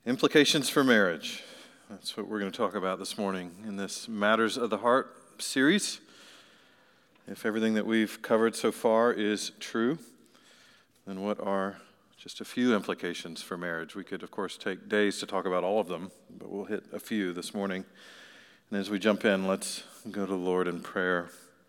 Implications for marriage. That's what we're going to talk about this morning in this Matters of the Heart series. If everything that we've covered so far is true, then what are just a few implications for marriage? We could, of course, take days to talk about all of them, but we'll hit a few this morning. And as we jump in, let's go to the Lord in prayer.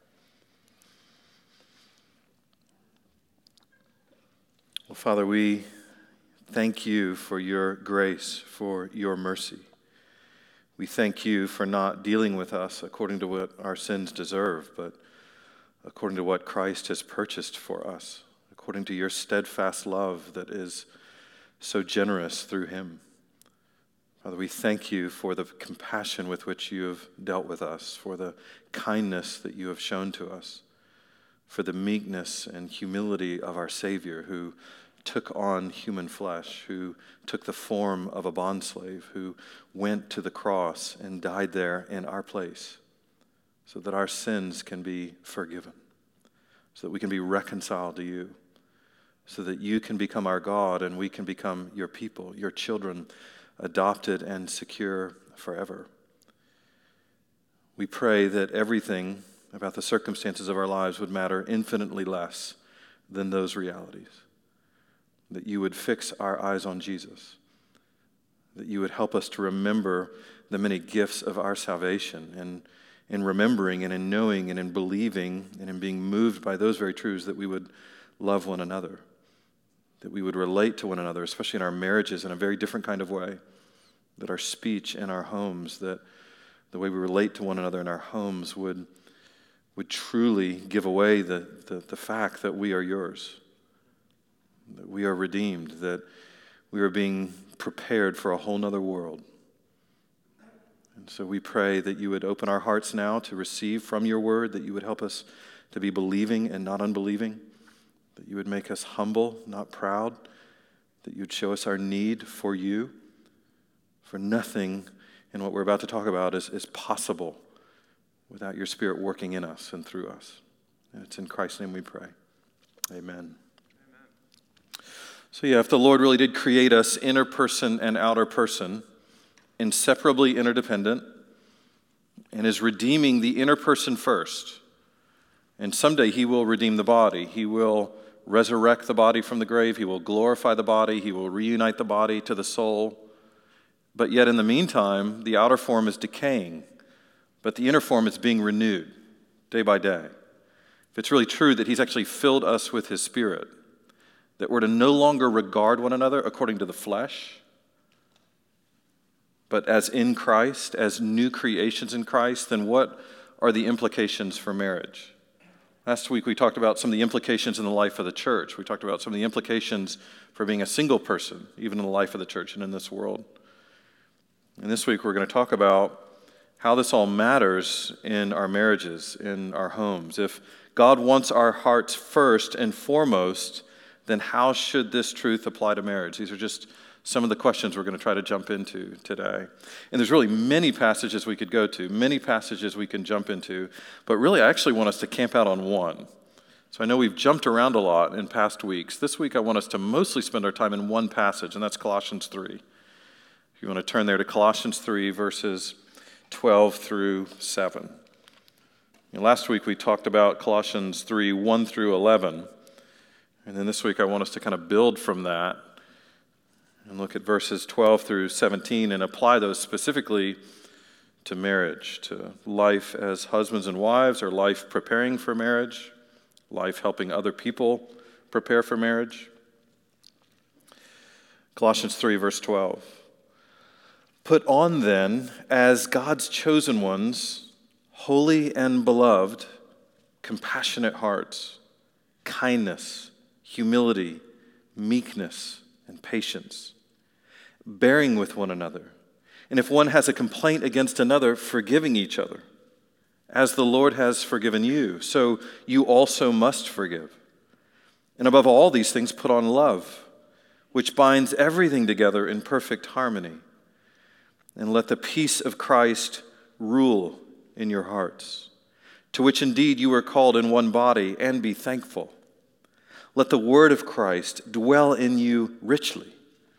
Well, Father, we thank you for your grace, for your mercy. We thank you for not dealing with us according to what our sins deserve, but according to what Christ has purchased for us, according to your steadfast love that is so generous through him. Father, we thank you for the compassion with which you have dealt with us, for the kindness that you have shown to us, for the meekness and humility of our Savior, who took on human flesh, who took the form of a bondslave, who went to the cross and died there in our place so that our sins can be forgiven, so that we can be reconciled to you, so that you can become our God and we can become your people, your children, adopted and secure forever. We pray that everything about the circumstances of our lives would matter infinitely less than those realities. That you would fix our eyes on Jesus, that you would help us to remember the many gifts of our salvation, and in remembering and in knowing and in believing and in being moved by those very truths, that we would love one another, that we would relate to one another, especially in our marriages, in a very different kind of way, that our speech in our homes, that the way we relate to one another in our homes would truly give away the fact that we are yours, that we are redeemed, that we are being prepared for a whole nother world. And so we pray that you would open our hearts now to receive from your word, that you would help us to be believing and not unbelieving, that you would make us humble, not proud, that you would show us our need for you, for nothing in what we're about to talk about is possible without your Spirit working in us and through us. And it's in Christ's name we pray. Amen. So if the Lord really did create us inner person and outer person, inseparably interdependent, and is redeeming the inner person first, and someday he will redeem the body. He will resurrect the body from the grave. He will glorify the body. He will reunite the body to the soul. But yet in the meantime, the outer form is decaying, but the inner form is being renewed day by day. If it's really true that he's actually filled us with his Spirit, that we're to no longer regard one another according to the flesh, but as in Christ, as new creations in Christ, then what are the implications for marriage? Last week we talked about some of the implications in the life of the church. We talked about some of the implications for being a single person, even in the life of the church and in this world. And this week we're going to talk about how this all matters in our marriages, in our homes. If God wants our hearts first and foremost, then how should this truth apply to marriage? These are just some of the questions we're going to try to jump into today. And there's really many passages we could go to, many passages we can jump into, but really I actually want us to camp out on one. So I know we've jumped around a lot in past weeks. This week I want us to mostly spend our time in one passage, and that's Colossians 3. If you want to turn there to Colossians 3, verses 12 through 7. Last week we talked about Colossians 3, 1 through 11. And then this week I want us to kind of build from that and look at verses 12 through 17 and apply those specifically to marriage, to life as husbands and wives, or life preparing for marriage, life helping other people prepare for marriage. Colossians 3, verse 12. Put on then, as God's chosen ones, holy and beloved, compassionate hearts, kindness, humility, meekness, and patience, bearing with one another. And if one has a complaint against another, forgiving each other. As the Lord has forgiven you, so you also must forgive. And above all these things, put on love, which binds everything together in perfect harmony. And let the peace of Christ rule in your hearts, to which indeed you are called in one body, and be thankful. Let the word of Christ dwell in you richly,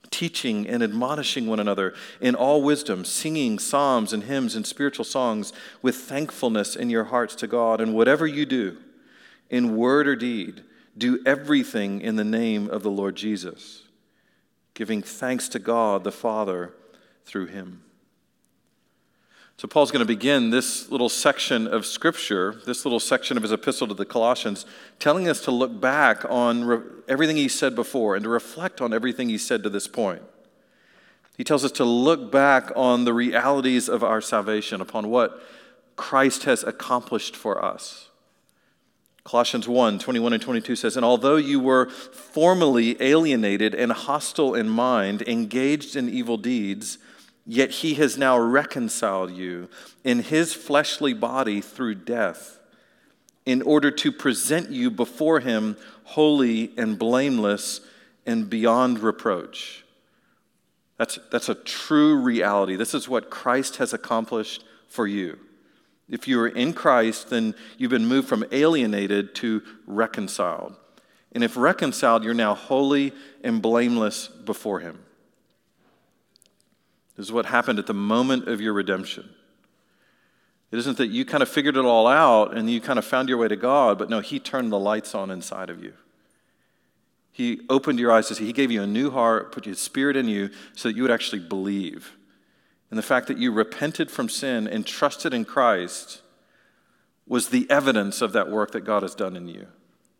teaching and admonishing one another in all wisdom, singing psalms and hymns and spiritual songs with thankfulness in your hearts to God. And whatever you do, in word or deed, do everything in the name of the Lord Jesus, giving thanks to God the Father through him. So Paul's going to begin this little section of Scripture, this little section of his epistle to the Colossians, telling us to look back on everything he said before and to reflect on everything he said to this point. He tells us to look back on the realities of our salvation, upon what Christ has accomplished for us. Colossians 1:21 and 22 says, "And although you were formerly alienated and hostile in mind, engaged in evil deeds, yet he has now reconciled you in his fleshly body through death, in order to present you before him holy and blameless and beyond reproach." That's a true reality. This is what Christ has accomplished for you. If you are in Christ, then you've been moved from alienated to reconciled. And if reconciled, you're now holy and blameless before him. This is what happened at the moment of your redemption. It isn't that you kind of figured it all out and you kind of found your way to God, but no, he turned the lights on inside of you. He opened your eyes to see. He gave you a new heart, put his spirit in you so that you would actually believe. And the fact that you repented from sin and trusted in Christ was the evidence of that work that God has done in you.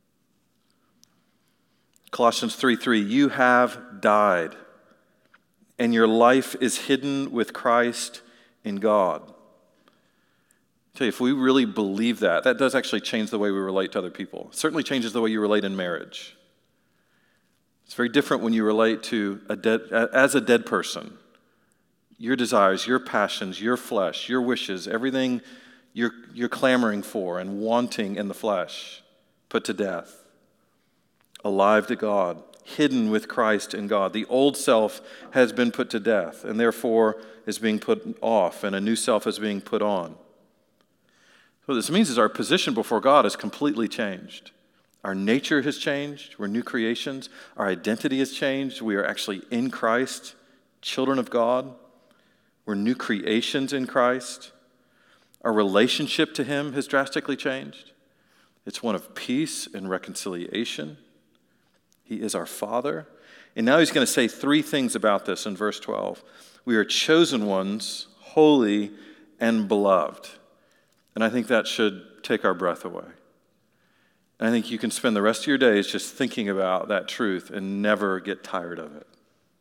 Colossians 3:3, "You have died, and your life is hidden with Christ in God." I tell you, if we really believe that, that does actually change the way we relate to other people. It certainly changes the way you relate in marriage. It's very different when you relate to as a dead person. Your desires, your passions, your flesh, your wishes, everything you're clamoring for and wanting in the flesh, put to death. Alive to God, hidden with Christ in God. The old self has been put to death and therefore is being put off, and a new self is being put on. What this means is our position before God has completely changed. Our nature has changed. We're new creations. Our identity has changed. We are actually in Christ, children of God. We're new creations in Christ. Our relationship to him has drastically changed. It's one of peace and reconciliation. He is our Father. And now he's going to say three things about this in verse 12. We are chosen ones, holy and beloved. And I think that should take our breath away. And I think you can spend the rest of your days just thinking about that truth and never get tired of it.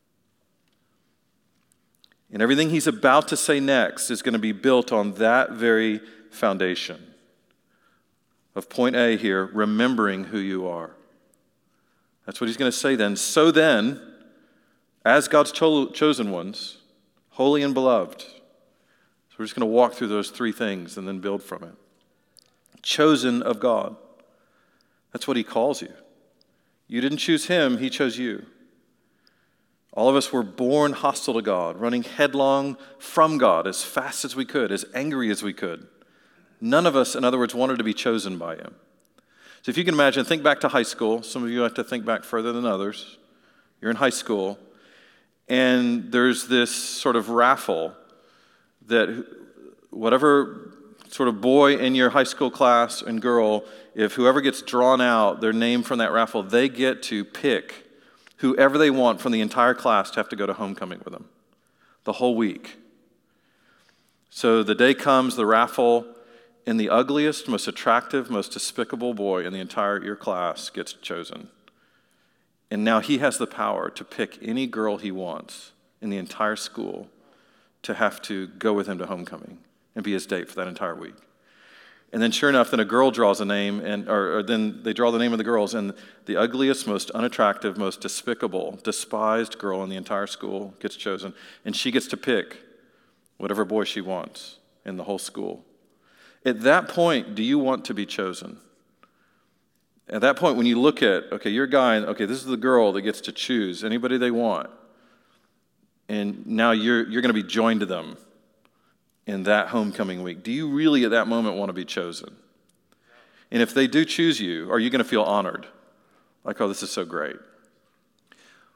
And everything he's about to say next is going to be built on that very foundation of point A here, remembering who you are. That's what he's going to say then. So then, as God's chosen ones, holy and beloved. So we're just going to walk through those three things and then build from it. Chosen of God. That's what he calls you. You didn't choose him, he chose you. All of us were born hostile to God, running headlong from God as fast as we could, as angry as we could. None of us, in other words, wanted to be chosen by him. So if you can imagine, think back to high school. Some of you like to think back further than others. You're in high school, and there's this sort of raffle that whatever sort of boy in your high school class and girl, if whoever gets drawn out, their name from that raffle, they get to pick whoever they want from the entire class to have to go to homecoming with them the whole week. So the day comes, the raffle, and the ugliest, most attractive, most despicable boy in the entire your class gets chosen. And now he has the power to pick any girl he wants in the entire school to have to go with him to homecoming and be his date for that entire week. And then sure enough, then a girl draws a name, or then they draw the name of the girls, and the ugliest, most unattractive, most despicable, despised girl in the entire school gets chosen, and she gets to pick whatever boy she wants in the whole school. At that point, do you want to be chosen? At that point, when you look at, okay, you're a guy, okay, this is the girl that gets to choose anybody they want, and now you're going to be joined to them in that homecoming week. Do you really at that moment want to be chosen? And if they do choose you, are you going to feel honored? Like, oh, this is so great.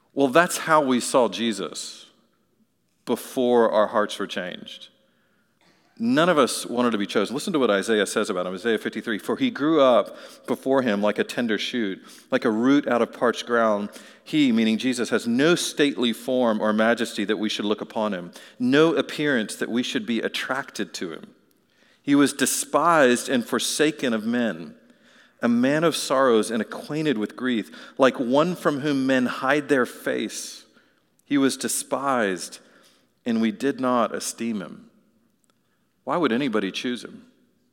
Well, that's how we saw Jesus before our hearts were changed. None of us wanted to be chosen. Listen to what Isaiah says about him, Isaiah 53. For he grew up before him like a tender shoot, like a root out of parched ground. He, meaning Jesus, has no stately form or majesty that we should look upon him, no appearance that we should be attracted to him. He was despised and forsaken of men, a man of sorrows and acquainted with grief, like one from whom men hide their face. He was despised, and we did not esteem him. Why would anybody choose him?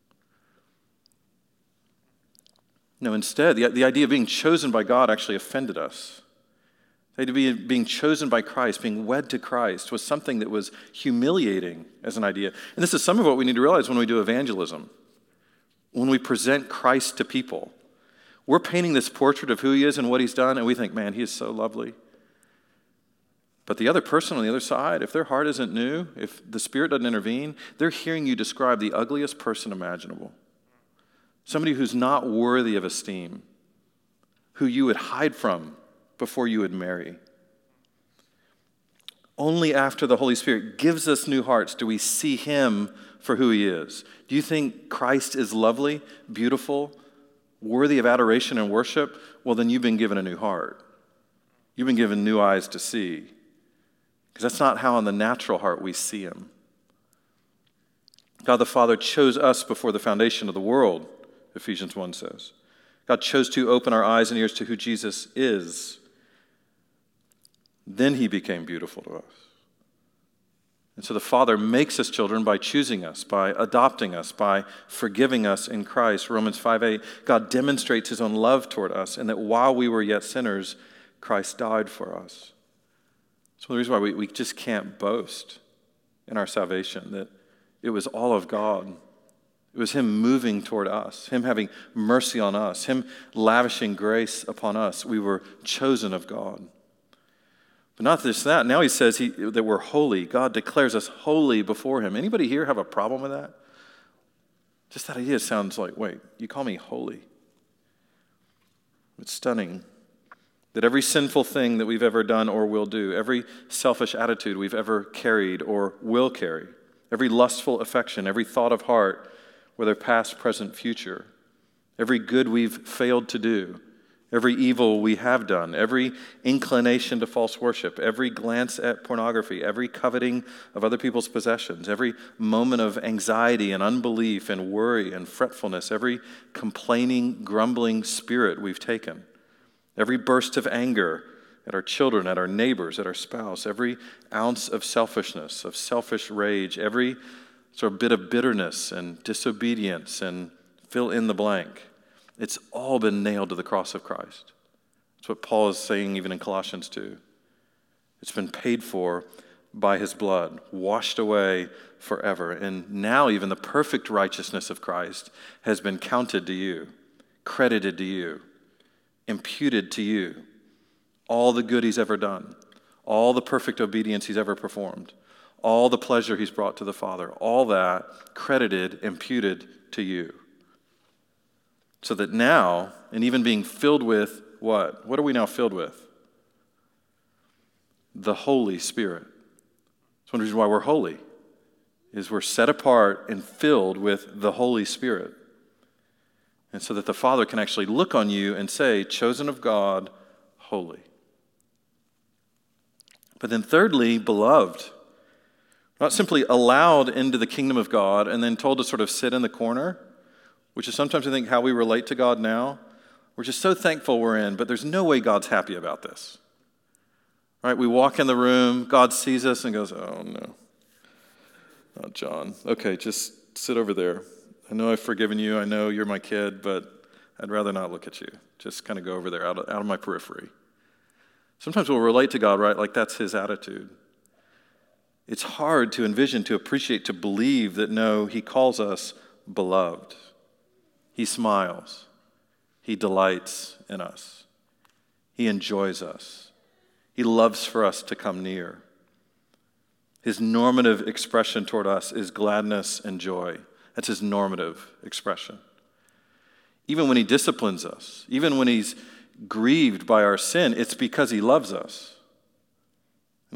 No, instead, the idea of being chosen by God actually offended us. The idea of being chosen by Christ, being wed to Christ, was something that was humiliating as an idea. And this is some of what we need to realize when we do evangelism. When we present Christ to people, we're painting this portrait of who he is and what he's done, and we think, man, he is so lovely. But the other person on the other side, if their heart isn't new, if the Spirit doesn't intervene, they're hearing you describe the ugliest person imaginable. Somebody who's not worthy of esteem, who you would hide from before you would marry. Only after the Holy Spirit gives us new hearts do we see him for who he is. Do you think Christ is lovely, beautiful, worthy of adoration and worship? Well, then you've been given a new heart. You've been given new eyes to see. Because that's not how in the natural heart we see him. God the Father chose us before the foundation of the world, Ephesians 1 says. God chose to open our eyes and ears to who Jesus is. Then he became beautiful to us. And so the Father makes us children by choosing us, by adopting us, by forgiving us in Christ. Romans 5:8, God demonstrates his own love toward us, and that while we were yet sinners, Christ died for us. That's one of the reasons why we just can't boast in our salvation, that it was all of God. It was him moving toward us, him having mercy on us, him lavishing grace upon us. We were chosen of God. But not just that, now he says that we're holy. God declares us holy before him. Anybody here have a problem with that? Just that idea sounds like, wait, you call me holy? It's stunning. That every sinful thing that we've ever done or will do, every selfish attitude we've ever carried or will carry, every lustful affection, every thought of heart, whether past, present, future, every good we've failed to do, every evil we have done, every inclination to false worship, every glance at pornography, every coveting of other people's possessions, every moment of anxiety and unbelief and worry and fretfulness, every complaining, grumbling spirit we've taken, every burst of anger at our children, at our neighbors, at our spouse, every ounce of selfishness, of selfish rage, every sort of bit of bitterness and disobedience and fill in the blank. It's all been nailed to the cross of Christ. That's what Paul is saying even in Colossians 2. It's been paid for by his blood, washed away forever. And now even the perfect righteousness of Christ has been counted to you, credited to you, imputed to you. All the good he's ever done, all the perfect obedience he's ever performed, all the pleasure he's brought to the Father, all that credited, imputed to you. So that now, and even being filled with what? What are we now filled with? The Holy Spirit. That's one reason why we're holy, is we're set apart and filled with the Holy Spirit. And so that the Father can actually look on you and say, chosen of God, holy. But then thirdly, beloved. Not simply allowed into the kingdom of God and then told to sort of sit in the corner, which is sometimes I think how we relate to God now. We're just so thankful we're in, but there's no way God's happy about this. Right? We walk in the room, God sees us and goes, oh no, not John. Okay, just sit over there. I know I've forgiven you. I know you're my kid, but I'd rather not look at you. Just kind of go over there out of my periphery. Sometimes we'll relate to God, right? Like that's his attitude. It's hard to envision, to appreciate, to believe that no, he calls us beloved. He smiles. He delights in us. He enjoys us. He loves for us to come near. His normative expression toward us is gladness and joy. That's his normative expression. Even when he disciplines us, even when he's grieved by our sin, it's because he loves us.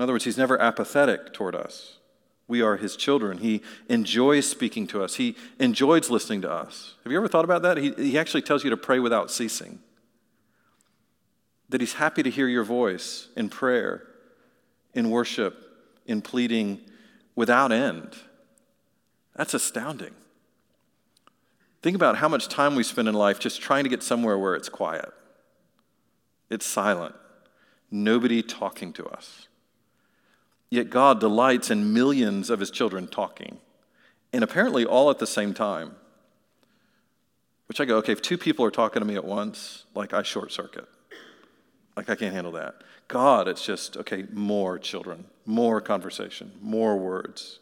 In other words, he's never apathetic toward us. We are his children. He enjoys speaking to us. He enjoys listening to us. Have you ever thought about that? He actually tells you to pray without ceasing. That he's happy to hear your voice in prayer, in worship, in pleading without end. That's astounding. Think about how much time we spend in life just trying to get somewhere where it's quiet. It's silent. Nobody talking to us. Yet God delights in millions of his children talking, and apparently all at the same time. Which I go, okay, if two people are talking to me at once, like I short circuit. Like I can't handle that. God, it's just, okay, more children, more conversation, more words.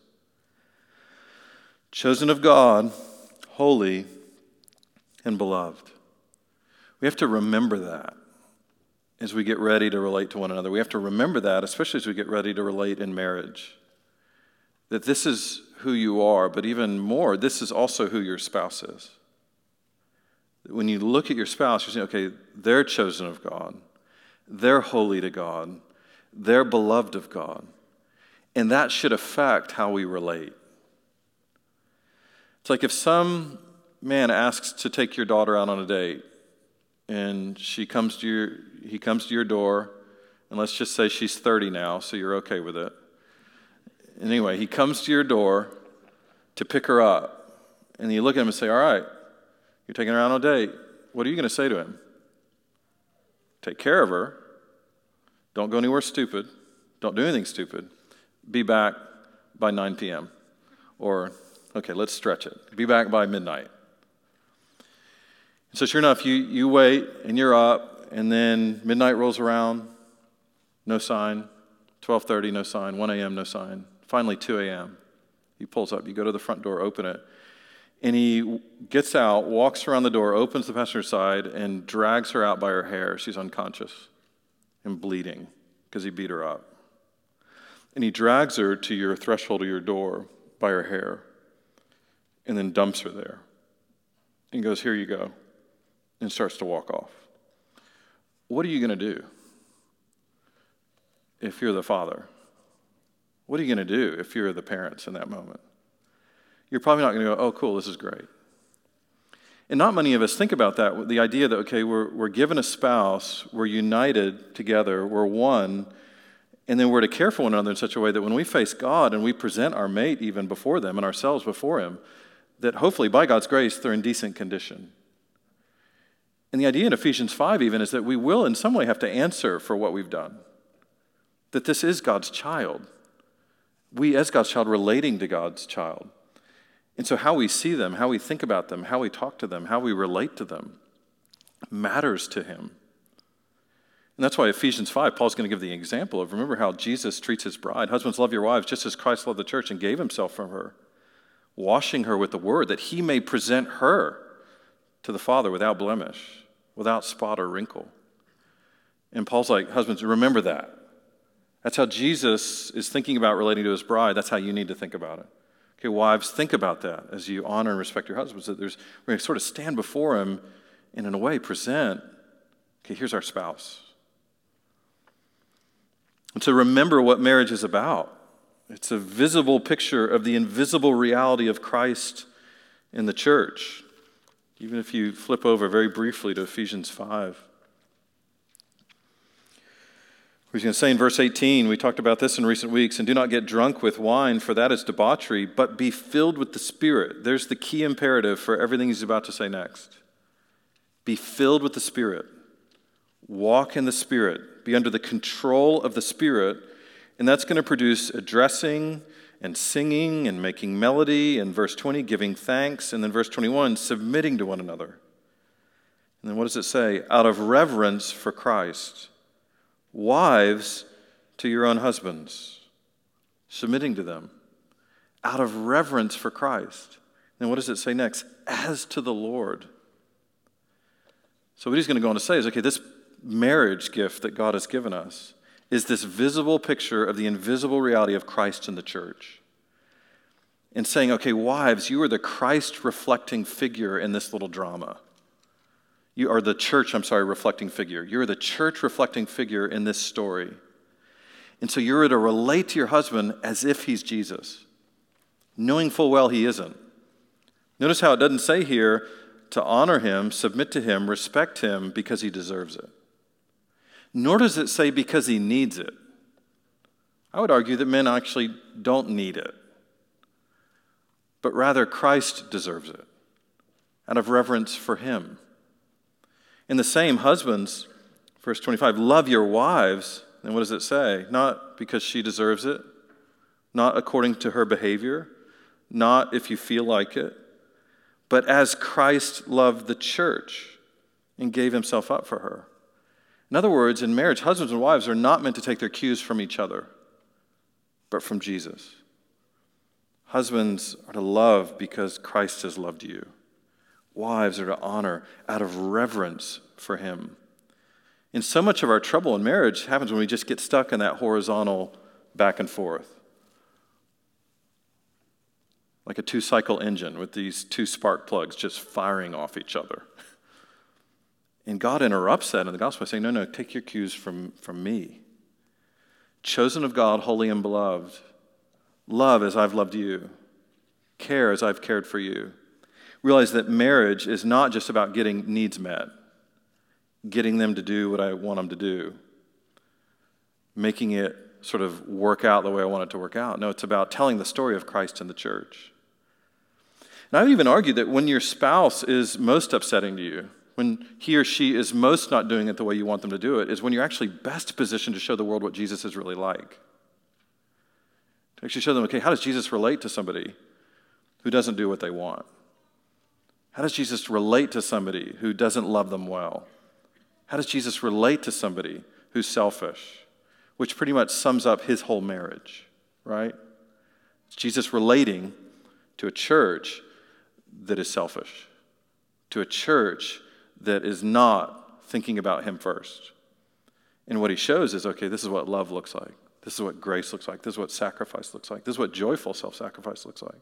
Chosen of God, holy, and beloved. We have to remember that as we get ready to relate to one another. We have to remember that, especially as we get ready to relate in marriage. That this is who you are, but even more, this is also who your spouse is. When you look at your spouse, you're saying, okay, they're chosen of God. They're holy to God. They're beloved of God. And that should affect how we relate. It's like if some man asks to take your daughter out on a date, and he comes to your door, and let's just say she's 30 now, so you're okay with it. Anyway, he comes to your door to pick her up, and you look at him and say, all right, you're taking her out on a date. What are you going to say to him? Take care of her. Don't go anywhere stupid. Don't do anything stupid. Be back by 9 p.m. Or, okay, let's stretch it. Be back by midnight. So sure enough, you wait, and you're up, and then midnight rolls around, no sign. 12:30, no sign. 1 a.m., no sign. Finally, 2 a.m. He pulls up. You go to the front door, open it. And he gets out, walks around the door, opens the passenger side, and drags her out by her hair. She's unconscious and bleeding because he beat her up. And he drags her to your threshold of your door by her hair and then dumps her there and goes, here you go, and starts to walk off. What are you going to do if you're the father? What are you going to do if you're the parents in that moment? You're probably not going to go, oh, cool, this is great. And not many of us think about that, the idea that, okay, we're given a spouse, we're united together, we're one, and then we're to care for one another in such a way that when we face God and we present our mate even before them and ourselves before him, that hopefully by God's grace, they're in decent condition. And the idea in Ephesians 5 even is that we will in some way have to answer for what we've done. That this is God's child. We as God's child relating to God's child. And so how we see them, how we think about them, how we talk to them, how we relate to them matters to him. And that's why Ephesians 5, Paul's going to give the example of, remember how Jesus treats his bride. Husbands, love your wives just as Christ loved the church and gave himself for her, washing her with the word that he may present her to the Father without blemish, without spot or wrinkle. And Paul's like, husbands, remember that. That's how Jesus is thinking about relating to his bride. That's how you need to think about it. Okay, wives, think about that as you honor and respect your husbands. That we're going to sort of stand before him and in a way present, okay, here's our spouse. And to remember what marriage is about. It's a visible picture of the invisible reality of Christ in the church. Even if you flip over very briefly to Ephesians 5. He's going to say in verse 18, we talked about this in recent weeks, and do not get drunk with wine, for that is debauchery, but be filled with the Spirit. There's the key imperative for everything he's about to say next. Be filled with the Spirit. Walk in the Spirit. Be under the control of the Spirit, and that's going to produce addressing and singing and making melody, and verse 20, giving thanks, and then verse 21, submitting to one another. And then what does it say? Out of reverence for Christ. Wives, to your own husbands, submitting to them out of reverence for Christ. And what does it say next? As to the Lord. So what he's going to go on to say is, okay, this marriage gift that God has given us is this visible picture of the invisible reality of Christ in the church. And saying, okay, wives, you are the Christ-reflecting figure in this little drama. You are the church, reflecting figure. You're the church reflecting figure in this story. And so you're to relate to your husband as if he's Jesus, knowing full well he isn't. Notice how it doesn't say here to honor him, submit to him, respect him because he deserves it. Nor does it say because he needs it. I would argue that men actually don't need it, but rather Christ deserves it out of reverence for him. In the same, husbands, verse 25, love your wives. And what does it say? Not because she deserves it, not according to her behavior, not if you feel like it, but as Christ loved the church and gave himself up for her. In other words, in marriage, husbands and wives are not meant to take their cues from each other, but from Jesus. Husbands are to love because Christ has loved you. Wives are to honor out of reverence for him. And so much of our trouble in marriage happens when we just get stuck in that horizontal back and forth. Like a two-cycle engine with these two spark plugs just firing off each other. And God interrupts that in the gospel by saying, no, take your cues from me. Chosen of God, holy and beloved. Love as I've loved you. Care as I've cared for you. Realize that marriage is not just about getting needs met, getting them to do what I want them to do, making it sort of work out the way I want it to work out. No, it's about telling the story of Christ and the church. And I would even argue that when your spouse is most upsetting to you, when he or she is most not doing it the way you want them to do it, is when you're actually best positioned to show the world what Jesus is really like. To actually show them, okay, how does Jesus relate to somebody who doesn't do what they want? How does Jesus relate to somebody who doesn't love them well? How does Jesus relate to somebody who's selfish? Which pretty much sums up his whole marriage, right? It's Jesus relating to a church that is selfish, to a church that is not thinking about him first. And what he shows is, okay, this is what love looks like. This is what grace looks like. This is what sacrifice looks like. This is what joyful self-sacrifice looks like.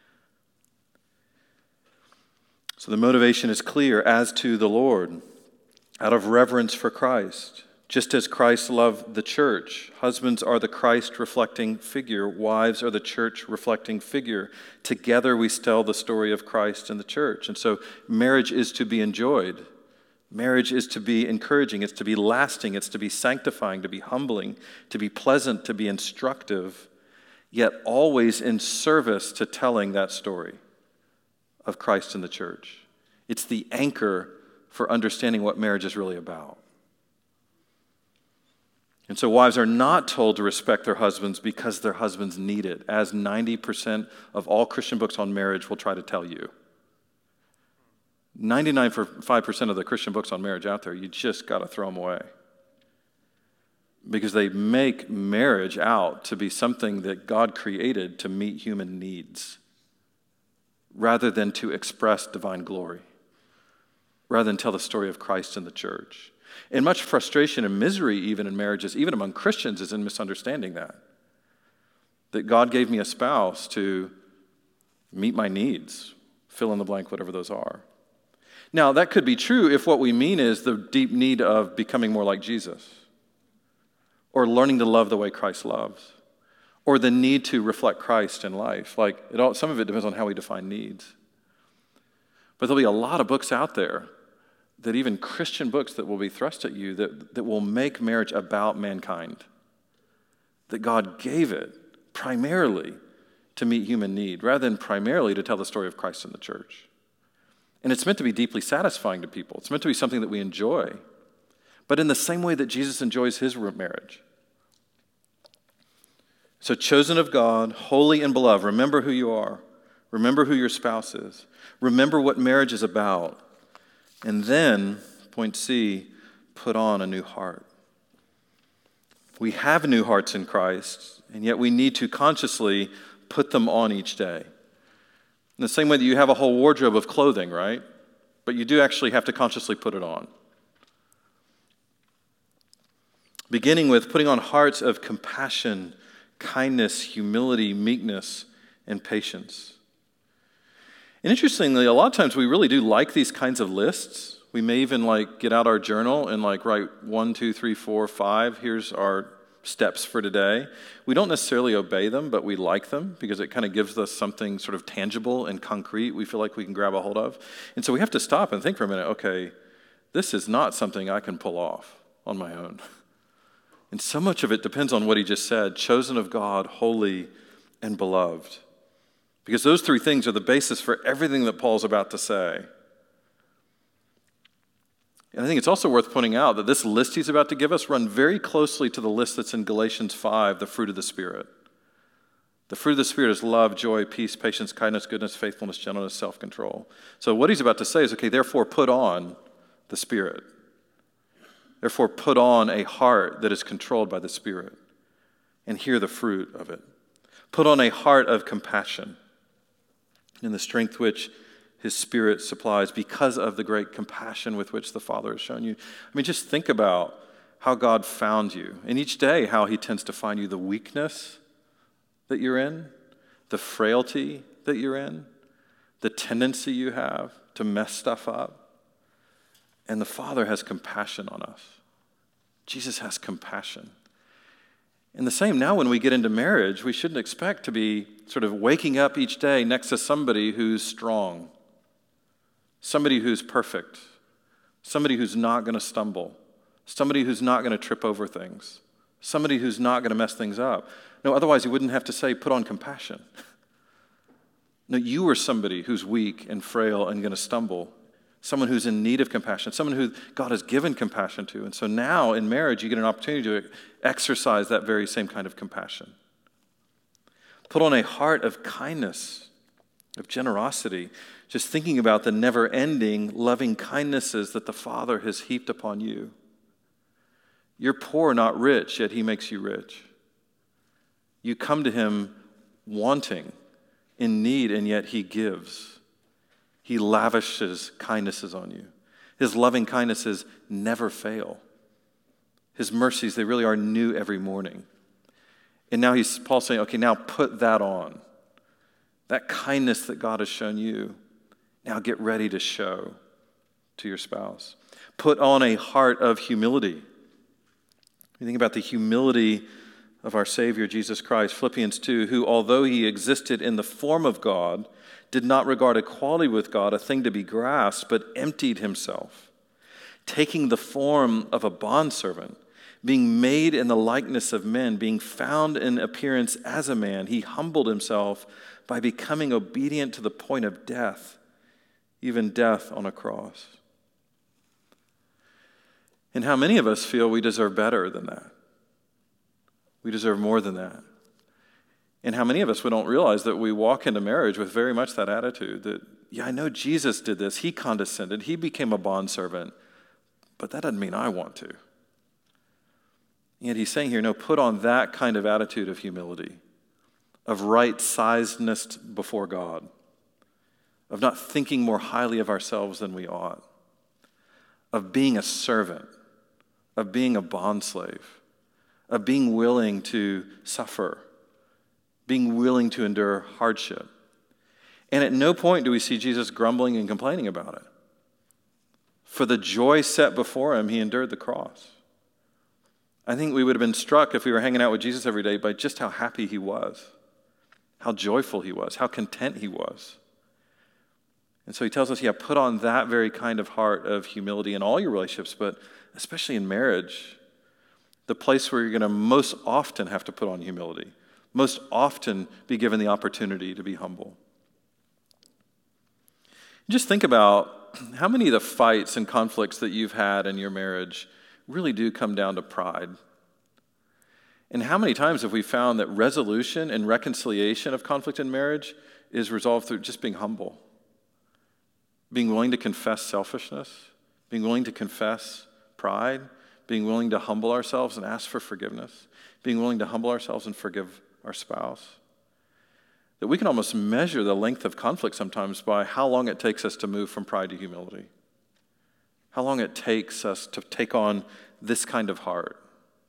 So the motivation is clear as to the Lord, out of reverence for Christ. Just as Christ loved the church, husbands are the Christ-reflecting figure, wives are the church-reflecting figure. Together we tell the story of Christ and the church. And so marriage is to be enjoyed. Marriage is to be encouraging, it's to be lasting, it's to be sanctifying, to be humbling, to be pleasant, to be instructive, yet always in service to telling that story of Christ and the church. It's the anchor for understanding what marriage is really about. And so wives are not told to respect their husbands because their husbands need it, as 90% of all Christian books on marriage will try to tell you. 99.5% of the Christian books on marriage out there, you just got to throw them away. Because they make marriage out to be something that God created to meet human needs, rather than to express divine glory, rather than tell the story of Christ and the church. And much frustration and misery even in marriages, even among Christians, is in misunderstanding that. That God gave me a spouse to meet my needs, fill in the blank, whatever those are. Now, that could be true if what we mean is the deep need of becoming more like Jesus, or learning to love the way Christ loves, or the need to reflect Christ in life. Like, some of it depends on how we define needs. But there'll be a lot of books out there, that even Christian books that will be thrust at you, that will make marriage about mankind. That God gave it primarily to meet human need, rather than primarily to tell the story of Christ and the church. And it's meant to be deeply satisfying to people. It's meant to be something that we enjoy, but in the same way that Jesus enjoys his marriage. So chosen of God, holy and beloved, remember who you are. Remember who your spouse is. Remember what marriage is about. And then, point C, put on a new heart. We have new hearts in Christ, and yet we need to consciously put them on each day. In the same way that you have a whole wardrobe of clothing, right? But you do actually have to consciously put it on. Beginning with putting on hearts of compassion, kindness, humility, meekness, and patience. And interestingly, a lot of times we really do like these kinds of lists. We may even get out our journal and write 1, 2, 3, 4, 5. Here's our steps for today. We don't necessarily obey them, but we like them because it kind of gives us something sort of tangible and concrete we feel like we can grab a hold of. And so we have to stop and think for a minute, okay, this is not something I can pull off on my own. And so much of it depends on what he just said, chosen of God, holy and beloved. Because those three things are the basis for everything that Paul's about to say. And I think it's also worth pointing out that this list he's about to give us run very closely to the list that's in Galatians 5, the fruit of the Spirit. The fruit of the Spirit is love, joy, peace, patience, kindness, goodness, faithfulness, gentleness, self-control. So what he's about to say is, okay, therefore put on the Spirit. Therefore put on a heart that is controlled by the Spirit and hear the fruit of it. Put on a heart of compassion in the strength which his Spirit supplies because of the great compassion with which the Father has shown you. I mean, just think about how God found you. And each day, how he tends to find you, the weakness that you're in, the frailty that you're in, the tendency you have to mess stuff up. And the Father has compassion on us. Jesus has compassion. And the same now when we get into marriage, we shouldn't expect to be sort of waking up each day next to somebody who's strong, somebody who's perfect, somebody who's not going to stumble, somebody who's not going to trip over things, somebody who's not going to mess things up. No, otherwise he wouldn't have to say, put on compassion. No, you are somebody who's weak and frail and going to stumble, someone who's in need of compassion, someone who God has given compassion to. And so now in marriage, you get an opportunity to exercise that very same kind of compassion. Put on a heart of kindness, of generosity, just thinking about the never-ending loving kindnesses that the Father has heaped upon you. You're poor, not rich, yet he makes you rich. You come to him wanting, in need, and yet he gives. He lavishes kindnesses on you. His loving kindnesses never fail. His mercies, they really are new every morning. And now Paul's saying, okay, now put that on. That kindness that God has shown you, now get ready to show to your spouse. Put on a heart of humility. You think about the humility of our Savior, Jesus Christ, Philippians 2, who, although he existed in the form of God, did not regard equality with God a thing to be grasped, but emptied himself, taking the form of a bondservant, being made in the likeness of men, being found in appearance as a man. He humbled himself by becoming obedient to the point of death, even death on a cross. And how many of us feel we deserve better than that? We deserve more than that. And how many of us, we don't realize that we walk into marriage with very much that attitude that, yeah, I know Jesus did this. He condescended. He became a bondservant. But that doesn't mean I want to. Yet he's saying here, no, put on that kind of attitude of humility, of right-sizedness before God, of not thinking more highly of ourselves than we ought, of being a servant, of being a bondslave, of being willing to suffer, being willing to endure hardship. And at no point do we see Jesus grumbling and complaining about it. For the joy set before him, he endured the cross. I think we would have been struck if we were hanging out with Jesus every day by just how happy he was, how joyful he was, how content he was. And so he tells us, yeah, put on that very kind of heart of humility in all your relationships, but especially in marriage, the place where you're going to most often have to put on humility, most often be given the opportunity to be humble. Just think about how many of the fights and conflicts that you've had in your marriage really do come down to pride. And how many times have we found that resolution and reconciliation of conflict in marriage is resolved through just being humble, being willing to confess selfishness, being willing to confess pride, being willing to humble ourselves and ask for forgiveness, being willing to humble ourselves and forgive our spouse. That we can almost measure the length of conflict sometimes by how long it takes us to move from pride to humility, how long it takes us to take on this kind of heart.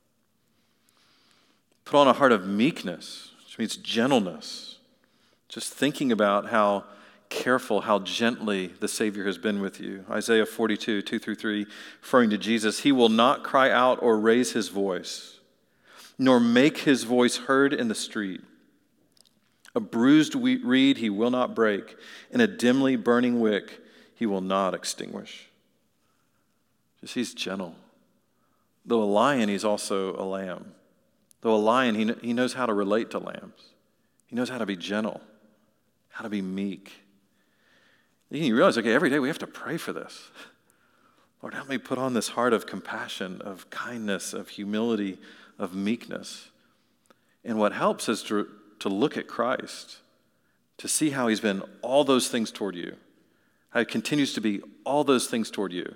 Put on a heart of meekness, which means gentleness, just thinking about how careful, how gently the Savior has been with you. Isaiah 42, 2-3, referring to Jesus, he will not cry out or raise his voice. nor make his voice heard in the street. A bruised reed he will not break, and a dimly burning wick he will not extinguish. Just he's gentle. Though a lion, he's also a lamb. Though a lion, he knows how to relate to lambs. He knows how to be gentle, how to be meek. You realize, okay, every day we have to pray for this. Lord, help me put on this heart of compassion, of kindness, of humility, of meekness. And what helps is to look at Christ, to see how he's been all those things toward you, how he continues to be all those things toward you.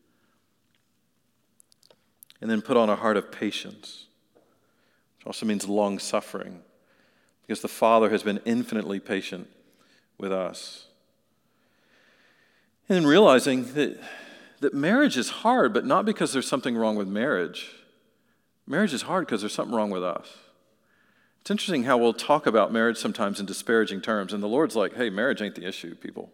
And then put on a heart of patience, which also means long-suffering, because the Father has been infinitely patient with us. And then realizing that marriage is hard, but not because there's something wrong with marriage. Marriage is hard because there's something wrong with us. It's interesting how we'll talk about marriage sometimes in disparaging terms, and the Lord's like, hey, marriage ain't the issue, people.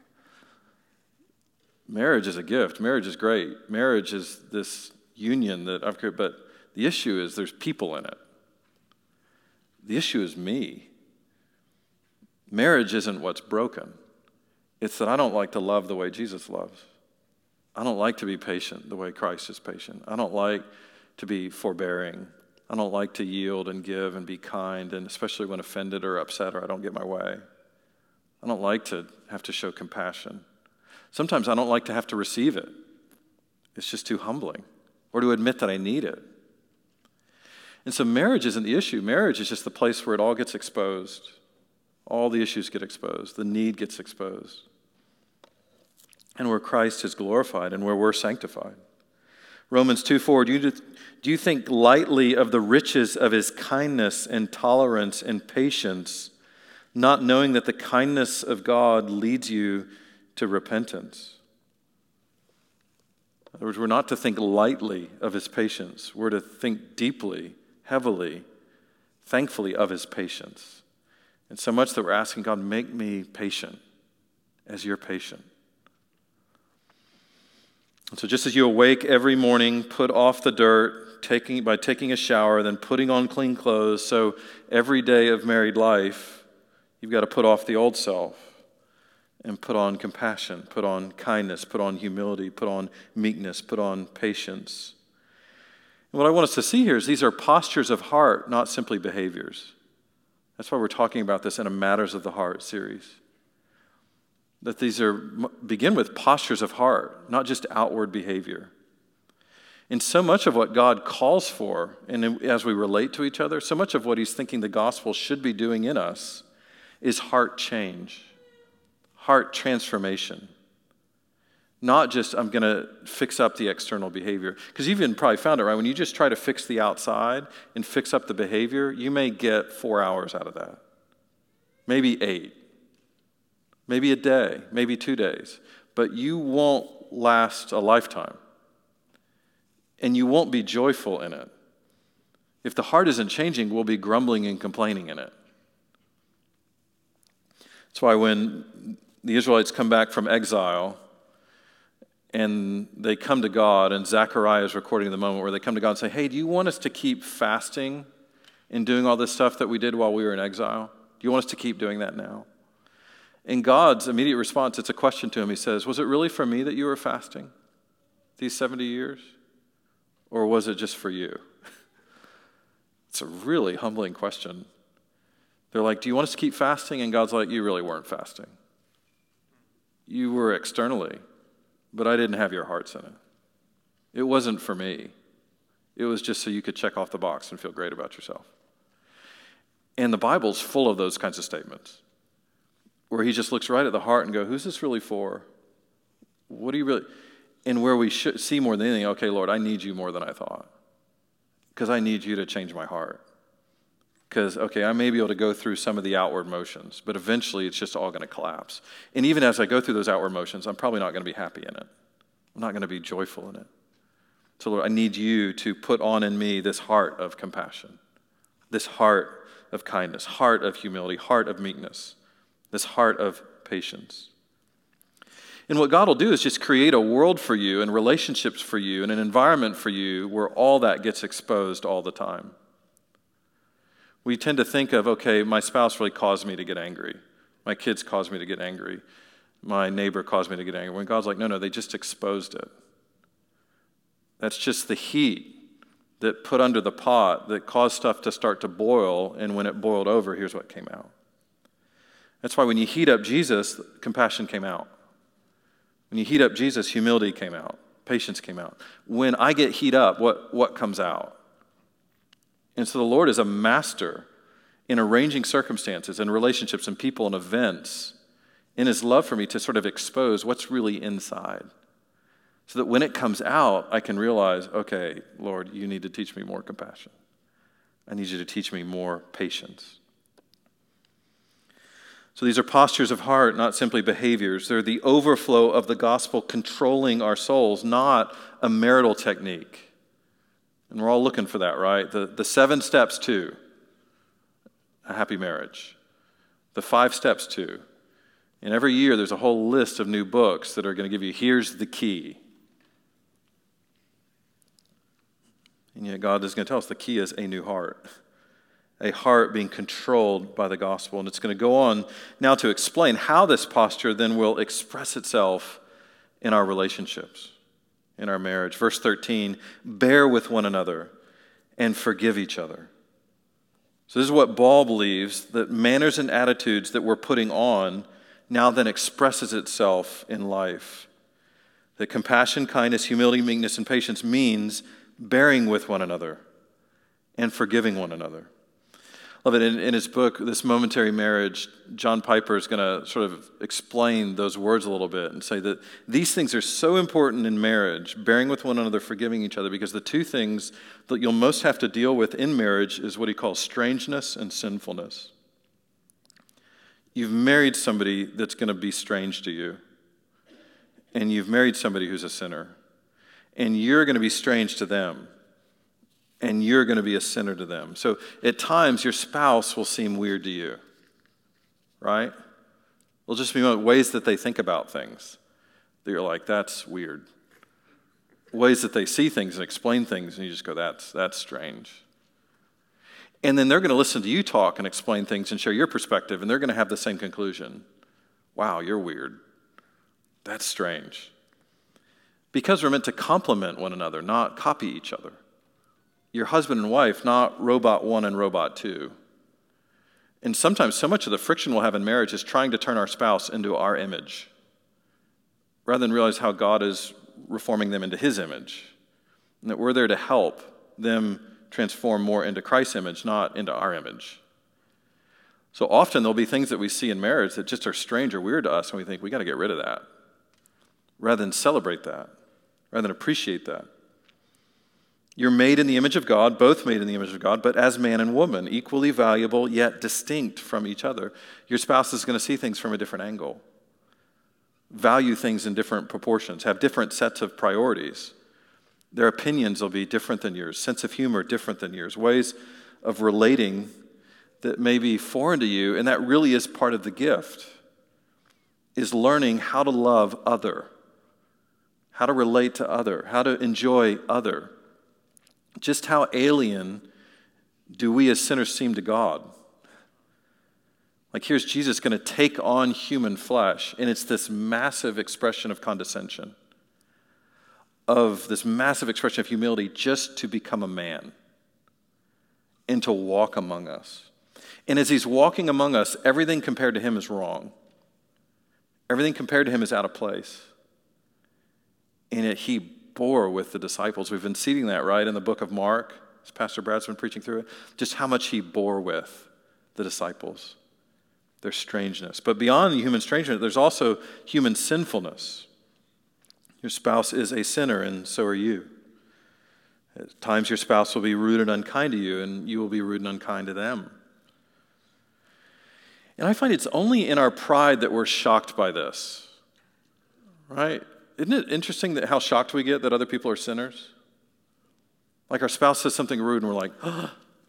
Marriage is a gift. Marriage is great. Marriage is this union that I've created, but the issue is there's people in it. The issue is me. Marriage isn't what's broken. It's that I don't like to love the way Jesus loves. I don't like to be patient the way Christ is patient. I don't like to be forbearing. I don't like to yield and give and be kind, and especially when offended or upset or I don't get my way. I don't like to have to show compassion. Sometimes I don't like to have to receive it. It's just too humbling. Or to admit that I need it. And so marriage isn't the issue. Marriage is just the place where it all gets exposed. All the issues get exposed. The need gets exposed. And where Christ is glorified and where we're sanctified. Romans 2:4, do you think lightly of the riches of his kindness and tolerance and patience, not knowing that the kindness of God leads you to repentance? In other words, we're not to think lightly of his patience. We're to think deeply, heavily, thankfully of his patience. And so much that we're asking God, make me patient as you're patient. And so just as you awake every morning, put off the dirt by taking a shower, then putting on clean clothes, so every day of married life, you've got to put off the old self. And put on compassion, put on kindness, put on humility, put on meekness, put on patience. And what I want us to see here is these are postures of heart, not simply behaviors. That's why we're talking about this in a Matters of the Heart series. That these begin with postures of heart, not just outward behavior. And so much of what God calls for, and as we relate to each other, so much of what he's thinking the gospel should be doing in us is heart change. Heart transformation. Not just, I'm going to fix up the external behavior. Because you've even probably found it, right? When you just try to fix the outside and fix up the behavior, you may get 4 hours out of that. Maybe 8. Maybe a day. Maybe 2 days. But you won't last a lifetime. And you won't be joyful in it. If the heart isn't changing, we'll be grumbling and complaining in it. That's why when the Israelites come back from exile and they come to God, and Zechariah is recording the moment where they come to God and say, hey, do you want us to keep fasting and doing all this stuff that we did while we were in exile? Do you want us to keep doing that now? And God's immediate response, it's a question to him. He says, was it really for me that you were fasting these 70 years? Or was it just for you? It's a really humbling question. They're like, do you want us to keep fasting? And God's like, you really weren't fasting. You were externally, but I didn't have your hearts in it. It wasn't for me. It was just so you could check off the box and feel great about yourself. And the Bible's full of those kinds of statements where he just looks right at the heart and goes, who's this really for? What do you really... And where we should see more than anything, okay, Lord, I need you more than I thought because I need you to change my heart. Because, okay, I may be able to go through some of the outward motions, but eventually it's just all going to collapse. And even as I go through those outward motions, I'm probably not going to be happy in it. I'm not going to be joyful in it. So, Lord, I need you to put on in me this heart of compassion, this heart of kindness, heart of humility, heart of meekness, this heart of patience. And what God will do is just create a world for you and relationships for you and an environment for you where all that gets exposed all the time. We tend to think of, okay, my spouse really caused me to get angry. My kids caused me to get angry. My neighbor caused me to get angry. When God's like, no, they just exposed it. That's just the heat that put under the pot that caused stuff to start to boil, and when it boiled over, here's what came out. That's why when you heat up Jesus, compassion came out. When you heat up Jesus, humility came out. Patience came out. When I get heat up, what comes out? And so the Lord is a master in arranging circumstances and relationships and people and events in his love for me to sort of expose what's really inside. So that when it comes out, I can realize, okay, Lord, you need to teach me more compassion. I need you to teach me more patience. So these are postures of heart, not simply behaviors. They're the overflow of the gospel controlling our souls, not a marital technique. And we're all looking for that, right? The 7 steps to a happy marriage. The 5 steps to. And every year there's a whole list of new books that are going to give you, here's the key. And yet God is going to tell us the key is a new heart. A heart being controlled by the gospel. And it's going to go on now to explain how this posture then will express itself in our relationships, in our marriage. Verse 13, bear with one another and forgive each other. So this is what Paul believes, that manners and attitudes that we're putting on now then expresses itself in life. That compassion, kindness, humility, meekness, and patience means bearing with one another and forgiving one another. Love it. In his book, This Momentary Marriage, John Piper is going to sort of explain those words a little bit and say that these things are so important in marriage, bearing with one another, forgiving each other, because the 2 things that you'll most have to deal with in marriage is what he calls strangeness and sinfulness. You've married somebody that's going to be strange to you, and you've married somebody who's a sinner, and you're going to be strange to them. And you're going to be a sinner to them. So at times, your spouse will seem weird to you, right? It'll just be ways that they think about things that you're like, that's weird. Ways that they see things and explain things, and you just go, that's strange. And then they're going to listen to you talk and explain things and share your perspective, and they're going to have the same conclusion. Wow, you're weird. That's strange. Because we're meant to complement one another, not copy each other. Your husband and wife, not robot 1 and robot 2. And sometimes so much of the friction we'll have in marriage is trying to turn our spouse into our image, rather than realize how God is reforming them into his image, and that we're there to help them transform more into Christ's image, not into our image. So often there'll be things that we see in marriage that just are strange or weird to us, and we think, we got to get rid of that, rather than celebrate that, rather than appreciate that. You're made in the image of God, both made in the image of God, but as man and woman, equally valuable yet distinct from each other. Your spouse is going to see things from a different angle, value things in different proportions, have different sets of priorities. Their opinions will be different than yours, sense of humor different than yours, ways of relating that may be foreign to you, and that really is part of the gift, is learning how to love other, how to relate to other, how to enjoy other. Just how alien do we as sinners seem to God? Like here's Jesus going to take on human flesh, and it's this massive expression of condescension, of this massive expression of humility just to become a man and to walk among us. And as he's walking among us, everything compared to him is wrong. Everything compared to him is out of place. And yet he bore with the disciples. We've been seeing that, right, in the book of Mark, as Pastor Brad's been preaching through it, just how much he bore with the disciples, their strangeness. But beyond the human strangeness, there's also human sinfulness. Your spouse is a sinner, and so are you. At times your spouse will be rude and unkind to you, and you will be rude and unkind to them. And I find it's only in our pride that we're shocked by this, right? Isn't it interesting that how shocked we get that other people are sinners? Like our spouse says something rude and we're like, oh,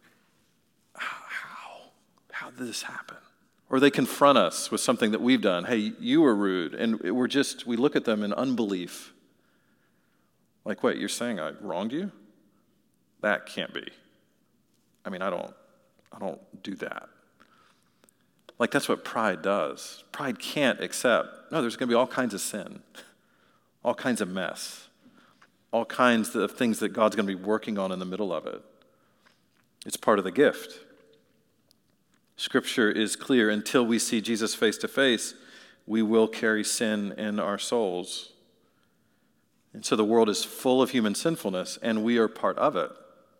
how did this happen? Or they confront us with something that we've done. Hey, you were rude. And we look at them in unbelief. Like, wait, you're saying I wronged you? That can't be. I mean, I I don't do that. Like, that's what pride does. Pride can't accept, no, there's going to be all kinds of sin, all kinds of mess, all kinds of things that God's going to be working on in the middle of it. It's part of the gift. Scripture is clear. Until we see Jesus face to face, we will carry sin in our souls. And so the world is full of human sinfulness, and we are part of it.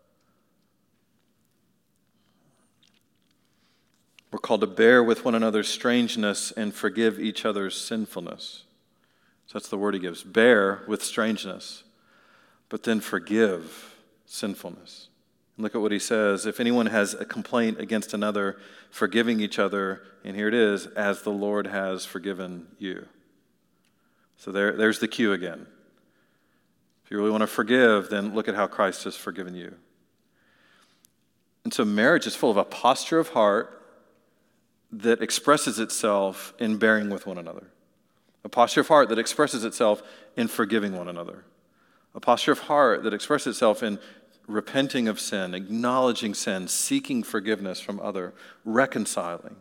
We're called to bear with one another's strangeness and forgive each other's sinfulness. So that's the word he gives. Bear with strangeness, but then forgive sinfulness. And look at what he says. If anyone has a complaint against another, forgiving each other, and here it is, as the Lord has forgiven you. So there's the cue again. If you really want to forgive, then look at how Christ has forgiven you. And so marriage is full of a posture of heart that expresses itself in bearing with one another. A posture of heart that expresses itself in forgiving one another. A posture of heart that expresses itself in repenting of sin, acknowledging sin, seeking forgiveness from other, reconciling.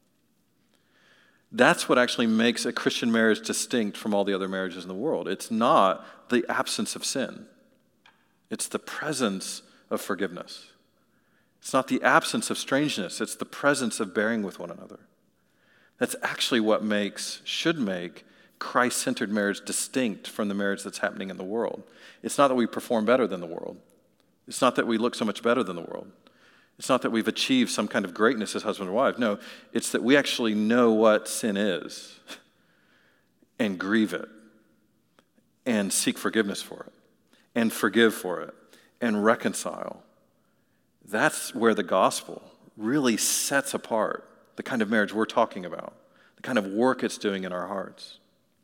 That's what actually makes a Christian marriage distinct from all the other marriages in the world. It's not the absence of sin. It's the presence of forgiveness. It's not the absence of strangeness. It's the presence of bearing with one another. That's actually what should make Christ-centered marriage distinct from the marriage that's happening in the world. It's not that we perform better than the world. It's not that we look so much better than the world. It's not that we've achieved some kind of greatness as husband and wife. No, it's that we actually know what sin is and grieve it and seek forgiveness for it and forgive for it and reconcile. That's where the gospel really sets apart the kind of marriage we're talking about, the kind of work it's doing in our hearts.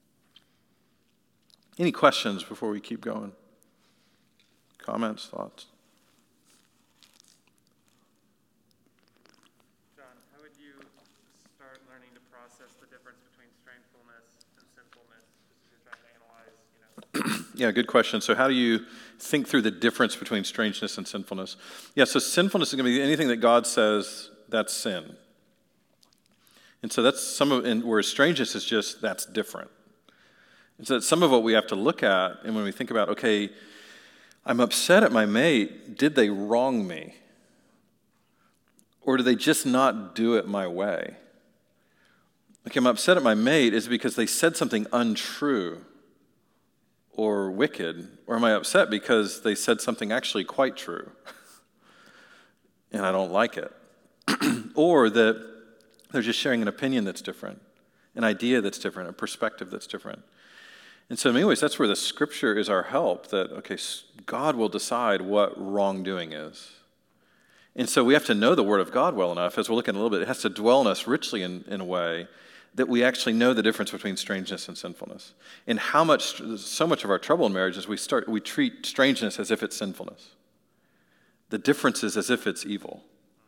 Any questions before we keep going? Comments, thoughts? John, how would you start learning to process the difference between strengthfulness and sinfulness, just as you're trying to analyze, Yeah, good question. So how do you think through the difference between strangeness and sinfulness? Yeah, so sinfulness is going to be anything that God says that's sin. And so that's whereas strangeness is just, that's different. And so that's some of what we have to look at, and when we think about, okay, I'm upset at my mate, did they wrong me? Or do they just not do it my way? Okay, I'm upset at my mate is because they said something untrue or wicked, or am I upset because they said something actually quite true and I don't like it? Or that they're just sharing an opinion that's different, an idea that's different, a perspective that's different. And so in many ways, that's where the scripture is our help, that, okay, God will decide what wrongdoing is. And so we have to know the Word of God well enough, as we're looking a little bit, it has to dwell in us richly in a way that we actually know the difference between strangeness and sinfulness. And so much of our trouble in marriage is we treat strangeness as if it's sinfulness. The difference is as if it's evil.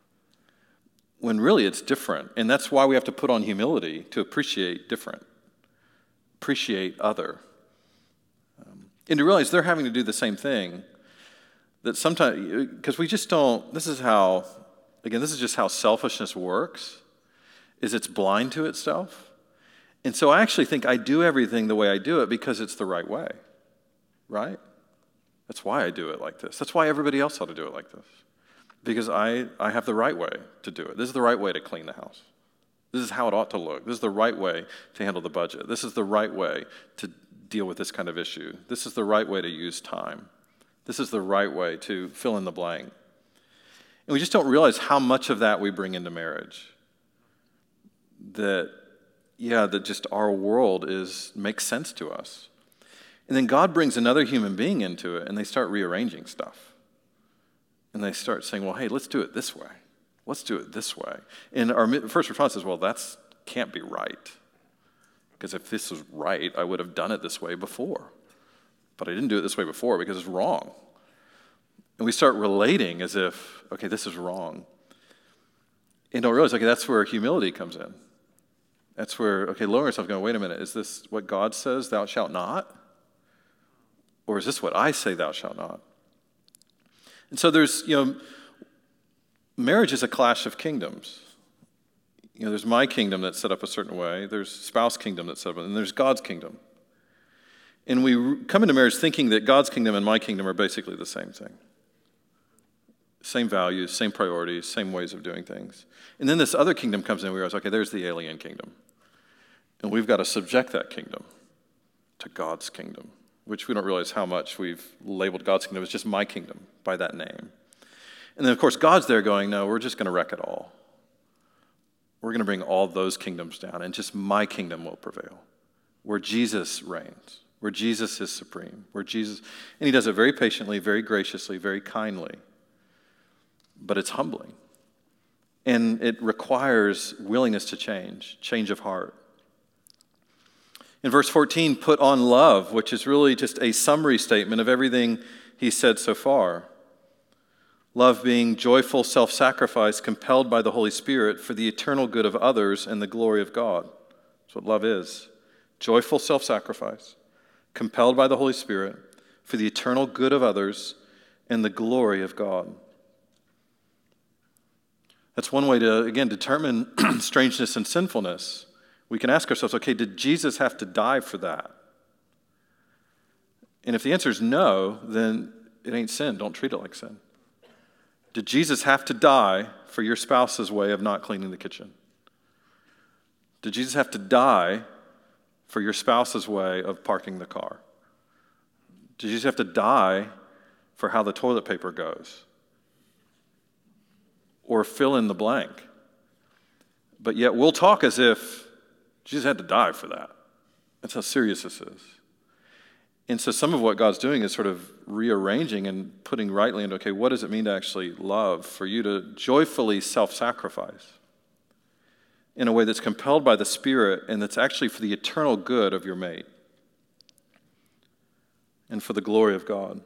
When really it's different. And that's why we have to put on humility to appreciate different, appreciate other. And to realize they're having to do the same thing. That sometimes, because we just don't, this is just how selfishness works, is it's blind to itself. And so I actually think I do everything the way I do it because it's the right way, right? That's why I do it like this. That's why everybody else ought to do it like this. Because I have the right way to do it. This is the right way to clean the house. This is how it ought to look. This is the right way to handle the budget. This is the right way to deal with this kind of issue. This is the right way to use time. This is the right way to fill in the blank. And we just don't realize how much of that we bring into marriage. That just our world makes sense to us. And then God brings another human being into it, and they start rearranging stuff. And they start saying, well, hey, let's do it this way. Let's do it this way. And our first response is, well, that can't be right. Because if this was right, I would have done it this way before. But I didn't do it this way before because it's wrong. And we start relating as if, okay, this is wrong. And don't realize, okay, that's where humility comes in. That's where, okay, lowering yourself, going, wait a minute, is this what God says, thou shalt not? Or is this what I say, thou shalt not? And so there's, marriage is a clash of kingdoms. There's my kingdom that's set up a certain way, there's spouse kingdom that's set up, and there's God's kingdom. And we come into marriage thinking that God's kingdom and my kingdom are basically the same thing. Same values, same priorities, same ways of doing things. And then this other kingdom comes in and we realize, okay, there's the alien kingdom. And we've got to subject that kingdom to God's kingdom, which we don't realize how much we've labeled God's kingdom as just my kingdom by that name. And then, of course, God's there going, no, we're just going to wreck it all. We're going to bring all those kingdoms down, and just my kingdom will prevail, where Jesus reigns, where Jesus is supreme, and he does it very patiently, very graciously, very kindly. But it's humbling. And it requires willingness to change of heart. In verse 14, put on love, which is really just a summary statement of everything he said so far. Love being joyful self-sacrifice compelled by the Holy Spirit for the eternal good of others and the glory of God. That's what love is. Joyful self-sacrifice compelled by the Holy Spirit for the eternal good of others and the glory of God. That's one way to, again, determine strangeness and sinfulness. We can ask ourselves, okay, did Jesus have to die for that? And if the answer is no, then it ain't sin. Don't treat it like sin. Did Jesus have to die for your spouse's way of not cleaning the kitchen? Did Jesus have to die for your spouse's way of parking the car? Did Jesus have to die for how the toilet paper goes? Or fill in the blank? But yet we'll talk as if Jesus had to die for that. That's how serious this is. And so some of what God's doing is sort of rearranging and putting rightly into, okay, what does it mean to actually love? For you to joyfully self-sacrifice in a way that's compelled by the Spirit and that's actually for the eternal good of your mate and for the glory of God.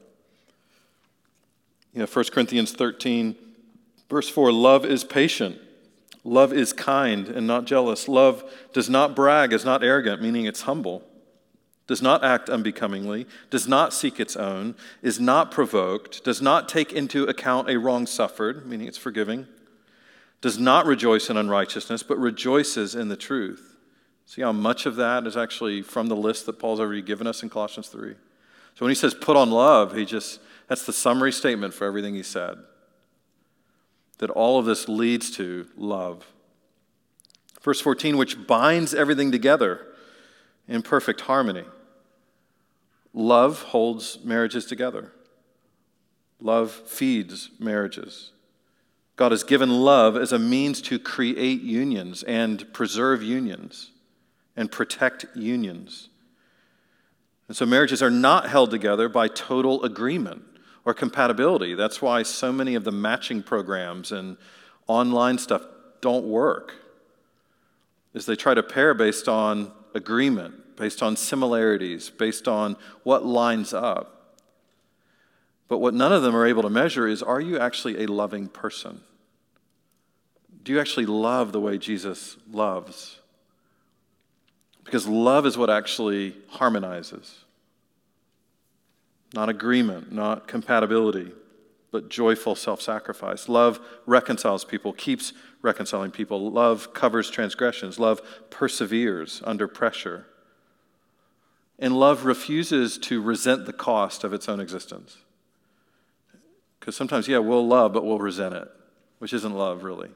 1 Corinthians 13, verse 4, love is patient. Love is kind and not jealous. Love does not brag, is not arrogant, meaning it's humble. Does not act unbecomingly, does not seek its own, is not provoked, does not take into account a wrong suffered, meaning it's forgiving, does not rejoice in unrighteousness, but rejoices in the truth. See how much of that is actually from the list that Paul's already given us in Colossians 3. So when he says put on love, that's the summary statement for everything he said. That all of this leads to love. Verse 14, which binds everything together in perfect harmony. Love holds marriages together. Love feeds marriages. God has given love as a means to create unions and preserve unions and protect unions. And so marriages are not held together by total agreement or compatibility. That's why so many of the matching programs and online stuff don't work, is they try to pair based on agreement, based on similarities, based on what lines up. But what none of them are able to measure is, are you actually a loving person? Do you actually love the way Jesus loves? Because love is what actually harmonizes. Not agreement, not compatibility, but joyful self-sacrifice. Love reconciles people, keeps reconciling people. Love covers transgressions. Love perseveres under pressure. And love refuses to resent the cost of its own existence. Because sometimes, we'll love, but we'll resent it, which isn't love, really.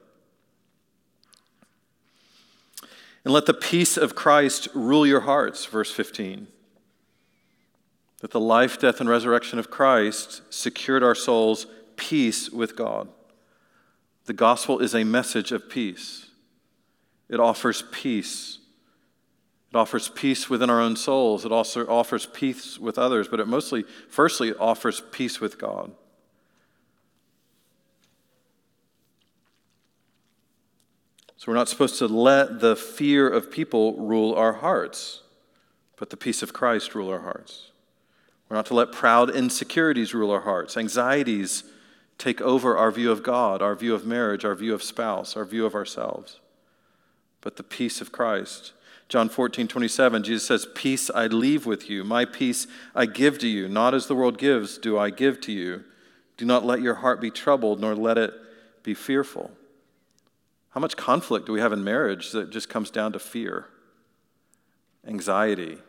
And let the peace of Christ rule your hearts, verse 15. That the life, death, and resurrection of Christ secured our souls peace with God. The gospel is a message of peace. It offers peace. It offers peace within our own souls. It also offers peace with others, but it firstly, offers peace with God. So we're not supposed to let the fear of people rule our hearts, but the peace of Christ rule our hearts. We're not to let proud insecurities rule our hearts. Anxieties take over our view of God, our view of marriage, our view of spouse, our view of ourselves. But the peace of Christ. John 14:27, Jesus says, peace I leave with you, my peace I give to you. Not as the world gives, do I give to you. Do not let your heart be troubled, nor let it be fearful. How much conflict do we have in marriage that just comes down to fear, anxiety,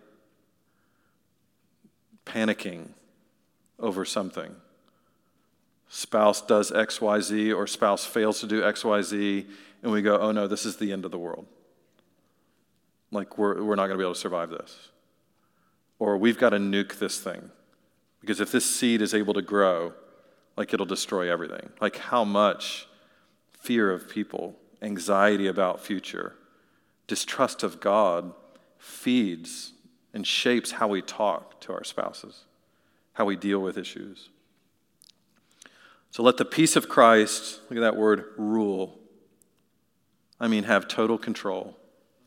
panicking over something? Spouse does X, Y, Z, or spouse fails to do X, Y, Z, and we go, oh no, this is the end of the world. Like we're not going to be able to survive this. Or we've got to nuke this thing. Because if this seed is able to grow, like it'll destroy everything. Like how much fear of people, anxiety about future, distrust of God feeds and shapes how we talk to our spouses, how we deal with issues. So let the peace of Christ, look at that word, rule. I mean, have total control.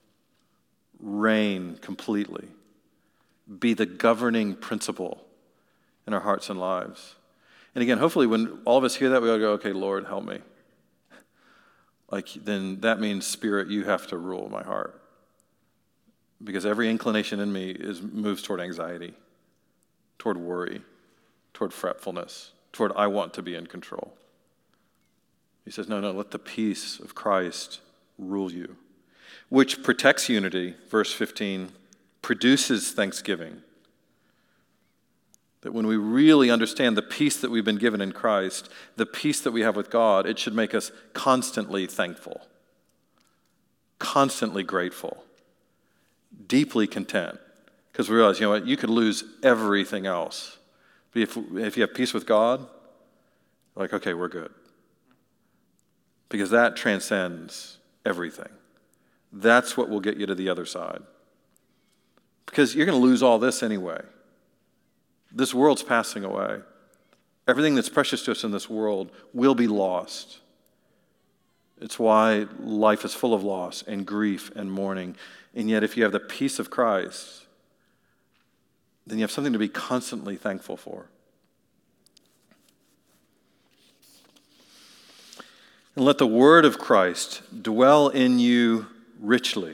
Reign completely. Be the governing principle in our hearts and lives. And again, hopefully when all of us hear that, we all go, okay, Lord, help me. Like, then that means, Spirit, you have to rule my heart. Because every inclination in me moves toward anxiety, toward worry, toward fretfulness, toward I want to be in control. He says, no, let the peace of Christ rule you, which protects unity, verse 15, produces thanksgiving. That when we really understand the peace that we've been given in Christ, the peace that we have with God, it should make us constantly thankful, constantly grateful, deeply content. Because we realize, you know what, you could lose everything else. But if you have peace with God, like, okay, we're good. Because that transcends everything. That's what will get you to the other side. Because you're going to lose all this anyway. This world's passing away. Everything that's precious to us in this world will be lost. It's why life is full of loss and grief and mourning. And yet if you have the peace of Christ, then you have something to be constantly thankful for. And let the word of Christ dwell in you richly.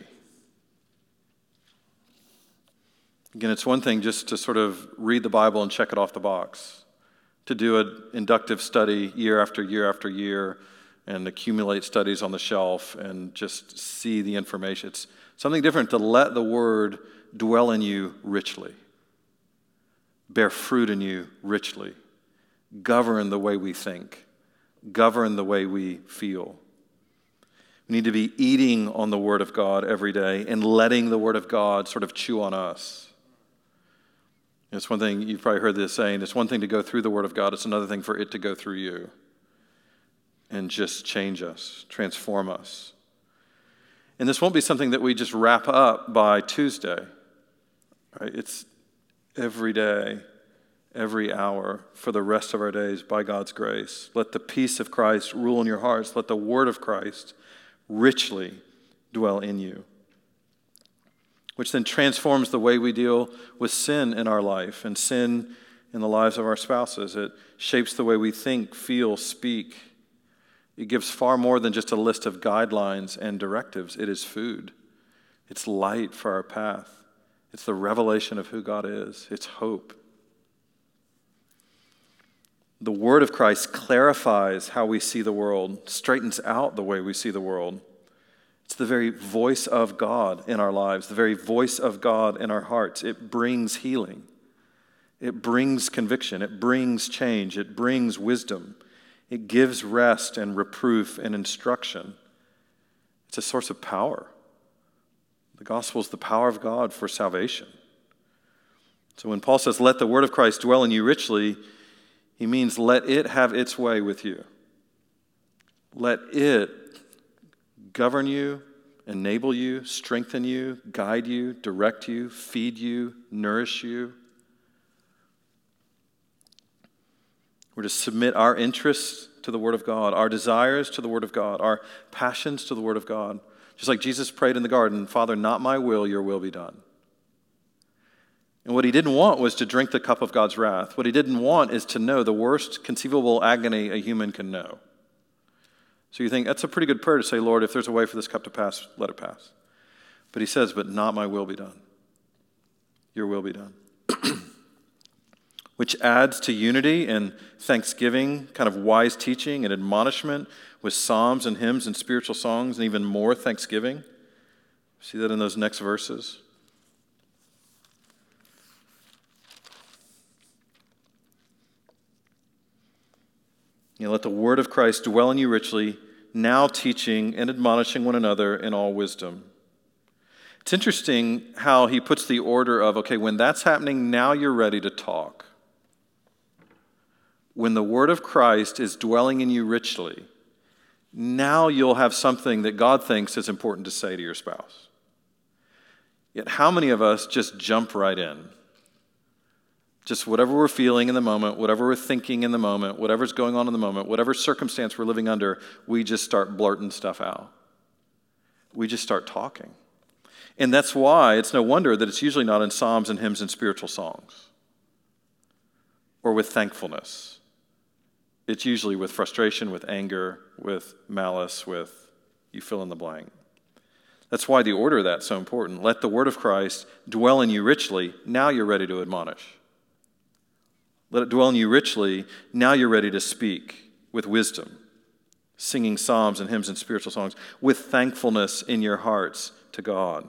Again, it's one thing just to sort of read the Bible and check it off the box, to do an inductive study year after year after year and accumulate studies on the shelf and just see the information. It's something different to let the word dwell in you richly, bear fruit in you richly, govern the way we think, govern the way we feel. We need to be eating on the Word of God every day and letting the Word of God sort of chew on us. It's one thing, you've probably heard this saying, it's one thing to go through the Word of God, it's another thing for it to go through you and just change us, transform us. And this won't be something that we just wrap up by Tuesday. Right? It's every day, every hour, for the rest of our days, by God's grace. Let the peace of Christ rule in your hearts. Let the word of Christ richly dwell in you, which then transforms the way we deal with sin in our life and sin in the lives of our spouses. It shapes the way we think, feel, speak. It gives far more than just a list of guidelines and directives. It is food. It's light for our path. It's the revelation of who God is. It's hope. The word of Christ clarifies how we see the world, straightens out the way we see the world. It's the very voice of God in our lives, the very voice of God in our hearts. It brings healing. It brings conviction. It brings change. It brings wisdom. It gives rest and reproof and instruction. It's a source of power. The gospel is the power of God for salvation. So when Paul says, let the word of Christ dwell in you richly, he means let it have its way with you. Let it govern you, enable you, strengthen you, guide you, direct you, feed you, nourish you. We're to submit our interests to the Word of God, our desires to the Word of God, our passions to the Word of God. Just like Jesus prayed in the garden, Father, not my will, your will be done. And what he didn't want was to drink the cup of God's wrath. What he didn't want is to know the worst conceivable agony a human can know. So you think, that's a pretty good prayer to say, Lord, if there's a way for this cup to pass, let it pass. But he says, but not my will be done. Your will be done. which adds to unity and thanksgiving, kind of wise teaching and admonishment with psalms and hymns and spiritual songs, and even more thanksgiving. See that in those next verses? Let the word of Christ dwell in you richly, now teaching and admonishing one another in all wisdom. It's interesting how he puts the order of, okay, when that's happening, now you're ready to talk. When the word of Christ is dwelling in you richly, now you'll have something that God thinks is important to say to your spouse. Yet how many of us just jump right in? Just whatever we're feeling in the moment, whatever we're thinking in the moment, whatever's going on in the moment, whatever circumstance we're living under, we just start blurting stuff out. We just start talking. And that's why it's no wonder that it's usually not in psalms and hymns and spiritual songs or with thankfulness. It's usually with frustration, with anger, with malice, with you fill in the blank. That's why the order of that's so important. Let the word of Christ dwell in you richly. Now you're ready to admonish. Let it dwell in you richly. Now you're ready to speak with wisdom, singing psalms and hymns and spiritual songs with thankfulness in your hearts to God.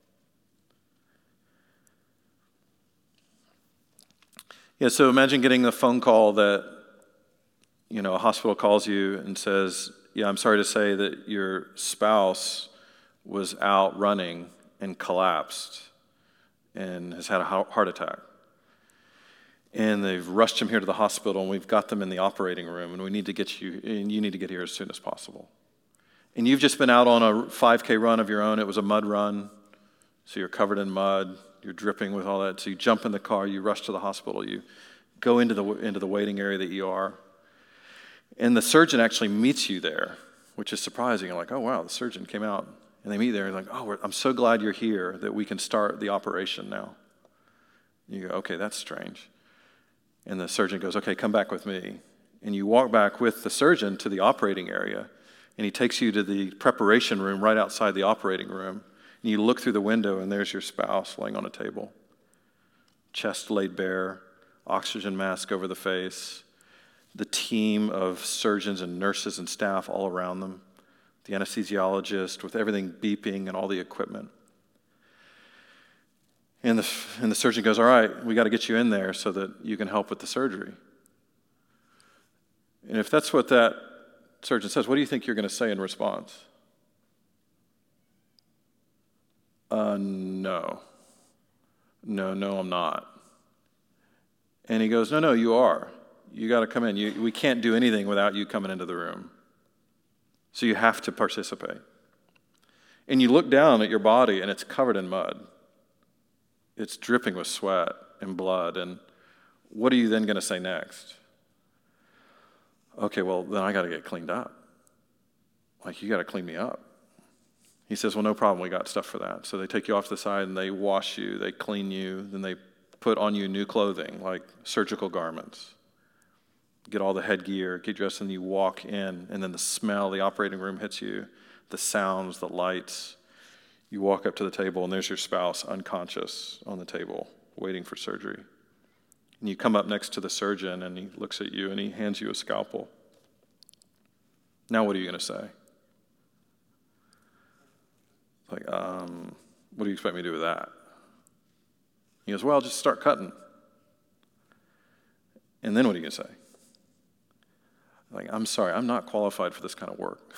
Yeah, so imagine getting a phone call that, a hospital calls you and says, yeah, I'm sorry to say that your spouse was out running and collapsed and has had a heart attack. And they've rushed him here to the hospital, and we've got them in the operating room, and we need to get you, and you need to get here as soon as possible. And you've just been out on a 5K run of your own. It was a mud run, so you're covered in mud. You're dripping with all that. So you jump in the car, you rush to the hospital, you go into the waiting area, the ER, and the surgeon actually meets you there, which is surprising. You're like, oh, wow, the surgeon came out. And they meet there, and like, oh, I'm so glad you're here that we can start the operation now. You go, okay, that's strange. And the surgeon goes, okay, come back with me. And you walk back with the surgeon to the operating area, and he takes you to the preparation room right outside the operating room. And you look through the window, and there's your spouse laying on a table. Chest laid bare, oxygen mask over the face, the team of surgeons and nurses and staff all around them, the anesthesiologist with everything beeping and all the equipment. And the surgeon goes, all right, we got to get you in there so that you can help with the surgery. And if that's what that surgeon says, what do you think you're going to say in response? No, I'm not. And he goes, no, you are. You got to come in. We can't do anything without you coming into the room. So you have to participate. And you look down at your body, and it's covered in mud. It's dripping with sweat and blood. And what are you then going to say next? Okay, well, then I got to get cleaned up. Like, you got to clean me up. He says, well, no problem. We got stuff for that. So they take you off to the side, and they wash you. They clean you. Then they put on you new clothing, like surgical garments. Get all the headgear, get dressed, and you walk in, and then the smell, the operating room hits you, the sounds, the lights. You walk up to the table, and there's your spouse unconscious on the table, waiting for surgery. And you come up next to the surgeon, and he looks at you, and he hands you a scalpel. Now what are you going to say? Like, what do you expect me to do with that? He goes, well, just start cutting. And then what are you going to say? Like, I'm sorry, I'm not qualified for this kind of work.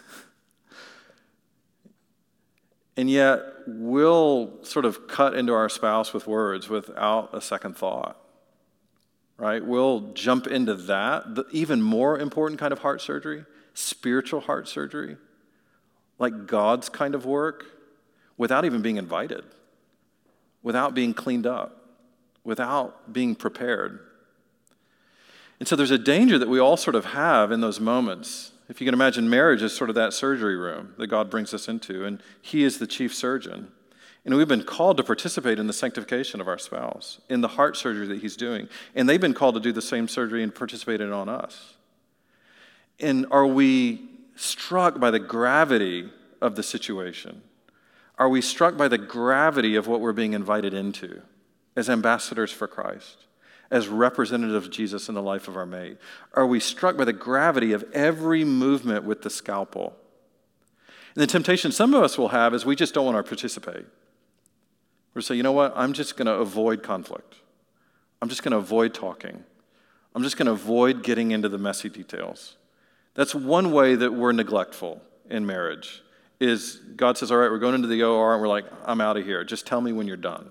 And yet, we'll sort of cut into our spouse with words without a second thought, right? We'll jump into that, the even more important kind of heart surgery, spiritual heart surgery, like God's kind of work, without even being invited, without being cleaned up, without being prepared. And so there's a danger that we all sort of have in those moments. If you can imagine, marriage is sort of that surgery room that God brings us into, and He is the chief surgeon. And we've been called to participate in the sanctification of our spouse, in the heart surgery that He's doing. And they've been called to do the same surgery and participate in it on us. And are we struck by the gravity of the situation? Are we struck by the gravity of what we're being invited into as ambassadors for Christ, as representatives of Jesus in the life of our mate? Are we struck by the gravity of every movement with the scalpel? And the temptation some of us will have is we just don't want to participate. We're say, you know what, I'm just going to avoid conflict. I'm just going to avoid talking. I'm just going to avoid getting into the messy details. That's one way that we're neglectful in marriage, is God says, all right, we're going into the OR, and we're like, I'm out of here. Just tell me when you're done.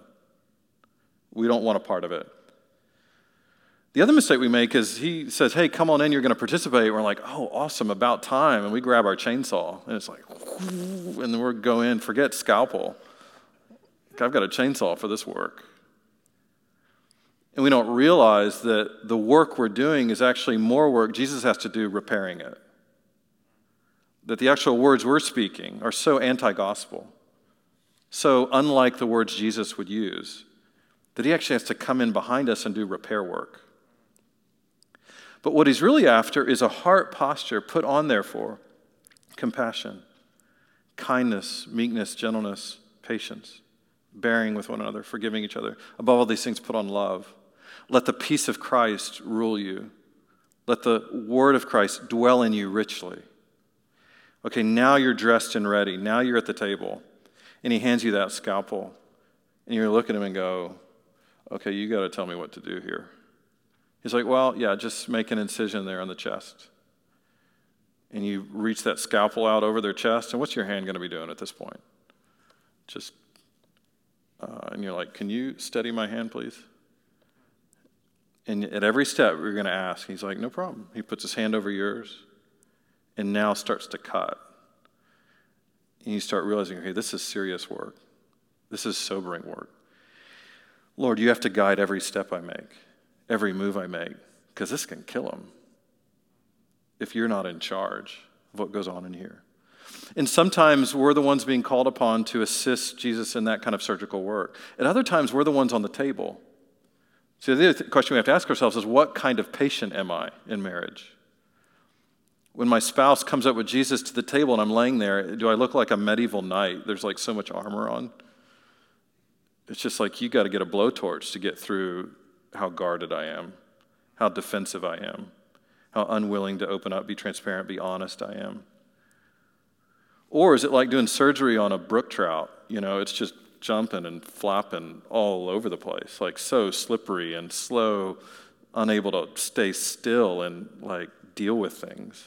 We don't want a part of it. The other mistake we make is he says, hey, come on in, you're going to participate. And we're like, oh, awesome, about time. And we grab our chainsaw, and it's like, and then we go in, forget scalpel. I've got a chainsaw for this work. And we don't realize that the work we're doing is actually more work Jesus has to do repairing it. That the actual words we're speaking are so anti-gospel, so unlike the words Jesus would use, that he actually has to come in behind us and do repair work. But what he's really after is a heart posture put on there for compassion, kindness, meekness, gentleness, patience, bearing with one another, forgiving each other. Above all these things, put on love. Let the peace of Christ rule you. Let the word of Christ dwell in you richly. Okay, now you're dressed and ready. Now you're at the table. And he hands you that scalpel. And you look at him and go, okay, you got to tell me what to do here. He's like, well, yeah, just make an incision there on the chest. And you reach that scalpel out over their chest. And what's your hand going to be doing at this point? Just, and you're like, can you steady my hand, please? And at every step, we're going to ask. He's like, no problem. He puts his hand over yours and now starts to cut. And you start realizing, okay, this is serious work. This is sobering work. Lord, you have to guide every step I make, every move I make, because this can kill him if you're not in charge of what goes on in here. And sometimes we're the ones being called upon to assist Jesus in that kind of surgical work. At other times, we're the ones on the table. So the other question we have to ask ourselves is, what kind of patient am I in marriage? When my spouse comes up with Jesus to the table and I'm laying there, do I look like a medieval knight? There's like so much armor on. It's just like you got to get a blowtorch to get through how guarded I am, how defensive I am, how unwilling to open up, be transparent, be honest I am. Or is it like doing surgery on a brook trout? You know, it's just jumping and flopping all over the place, like so slippery and slow, unable to stay still and like deal with things.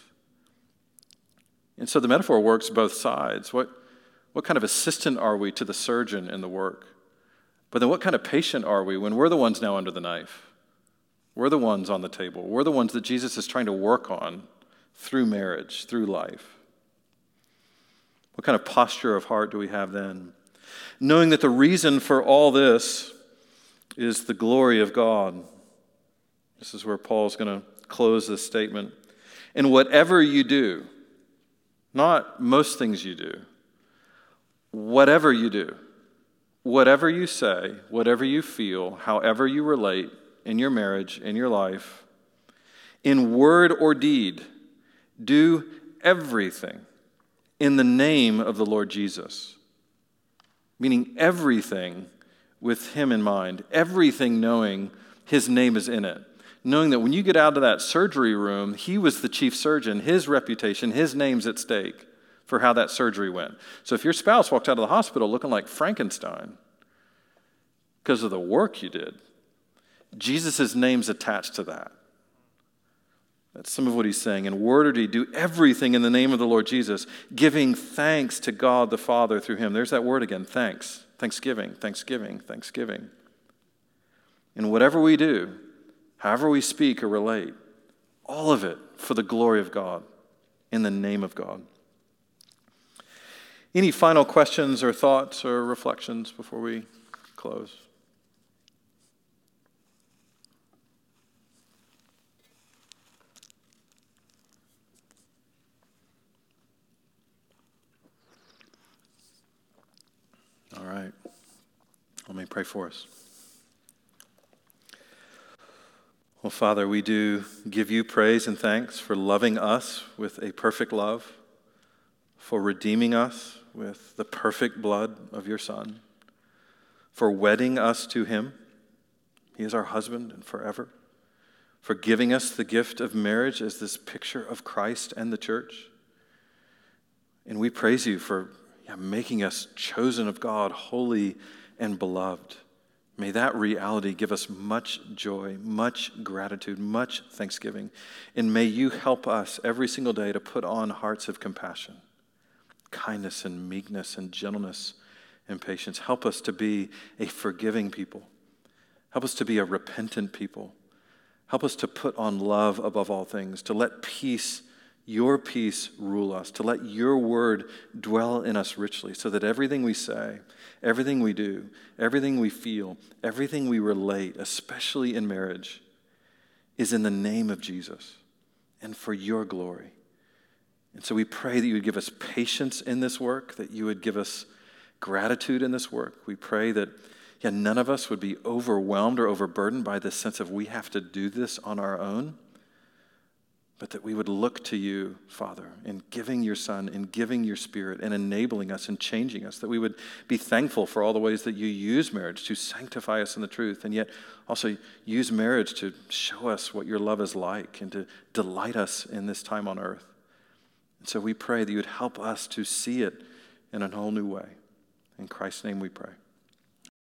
And so the metaphor works both sides. What kind of assistant are we to the surgeon in the work? But then what kind of patient are we when we're the ones now under the knife? We're the ones on the table. We're the ones that Jesus is trying to work on through marriage, through life. What kind of posture of heart do we have then? Knowing that the reason for all this is the glory of God. This is where Paul's going to close this statement. And whatever you do, not most things you do, whatever you do, whatever you say, whatever you feel, however you relate in your marriage, in your life, in word or deed, do everything in the name of the Lord Jesus. Meaning everything with him in mind, everything knowing his name is in it. Knowing that when you get out of that surgery room, he was the chief surgeon, his reputation, his name's at stake for how that surgery went. So if your spouse walked out of the hospital looking like Frankenstein because of the work you did, Jesus' name's attached to that. That's some of what he's saying. In word or deed, do everything in the name of the Lord Jesus, giving thanks to God the Father through him. There's that word again, thanks. Thanksgiving, thanksgiving, thanksgiving. And whatever we do, however we speak or relate, all of it for the glory of God, in the name of God. Any final questions or thoughts or reflections before we close? All right. Let me pray for us. Well, Father, we do give you praise and thanks for loving us with a perfect love, for redeeming us with the perfect blood of your Son, for wedding us to him. He is our husband and forever, for giving us the gift of marriage as this picture of Christ and the church. And we praise you for making us chosen of God, holy and beloved. May that reality give us much joy, much gratitude, much thanksgiving. And may you help us every single day to put on hearts of compassion, kindness and meekness and gentleness and patience. Help us to be a forgiving people. Help us to be a repentant people. Help us to put on love above all things, to let peace, your peace, rule us, to let your word dwell in us richly, so that everything we say, everything we do, everything we feel, everything we relate, especially in marriage, is in the name of Jesus and for your glory. And so we pray that you would give us patience in this work, that you would give us gratitude in this work. We pray that none of us would be overwhelmed or overburdened by this sense of we have to do this on our own, but that we would look to you, Father, in giving your Son, in giving your Spirit, and enabling us and changing us, that we would be thankful for all the ways that you use marriage to sanctify us in the truth, and yet also use marriage to show us what your love is like and to delight us in this time on earth. And so we pray that you would help us to see it in a whole new way. In Christ's name we pray.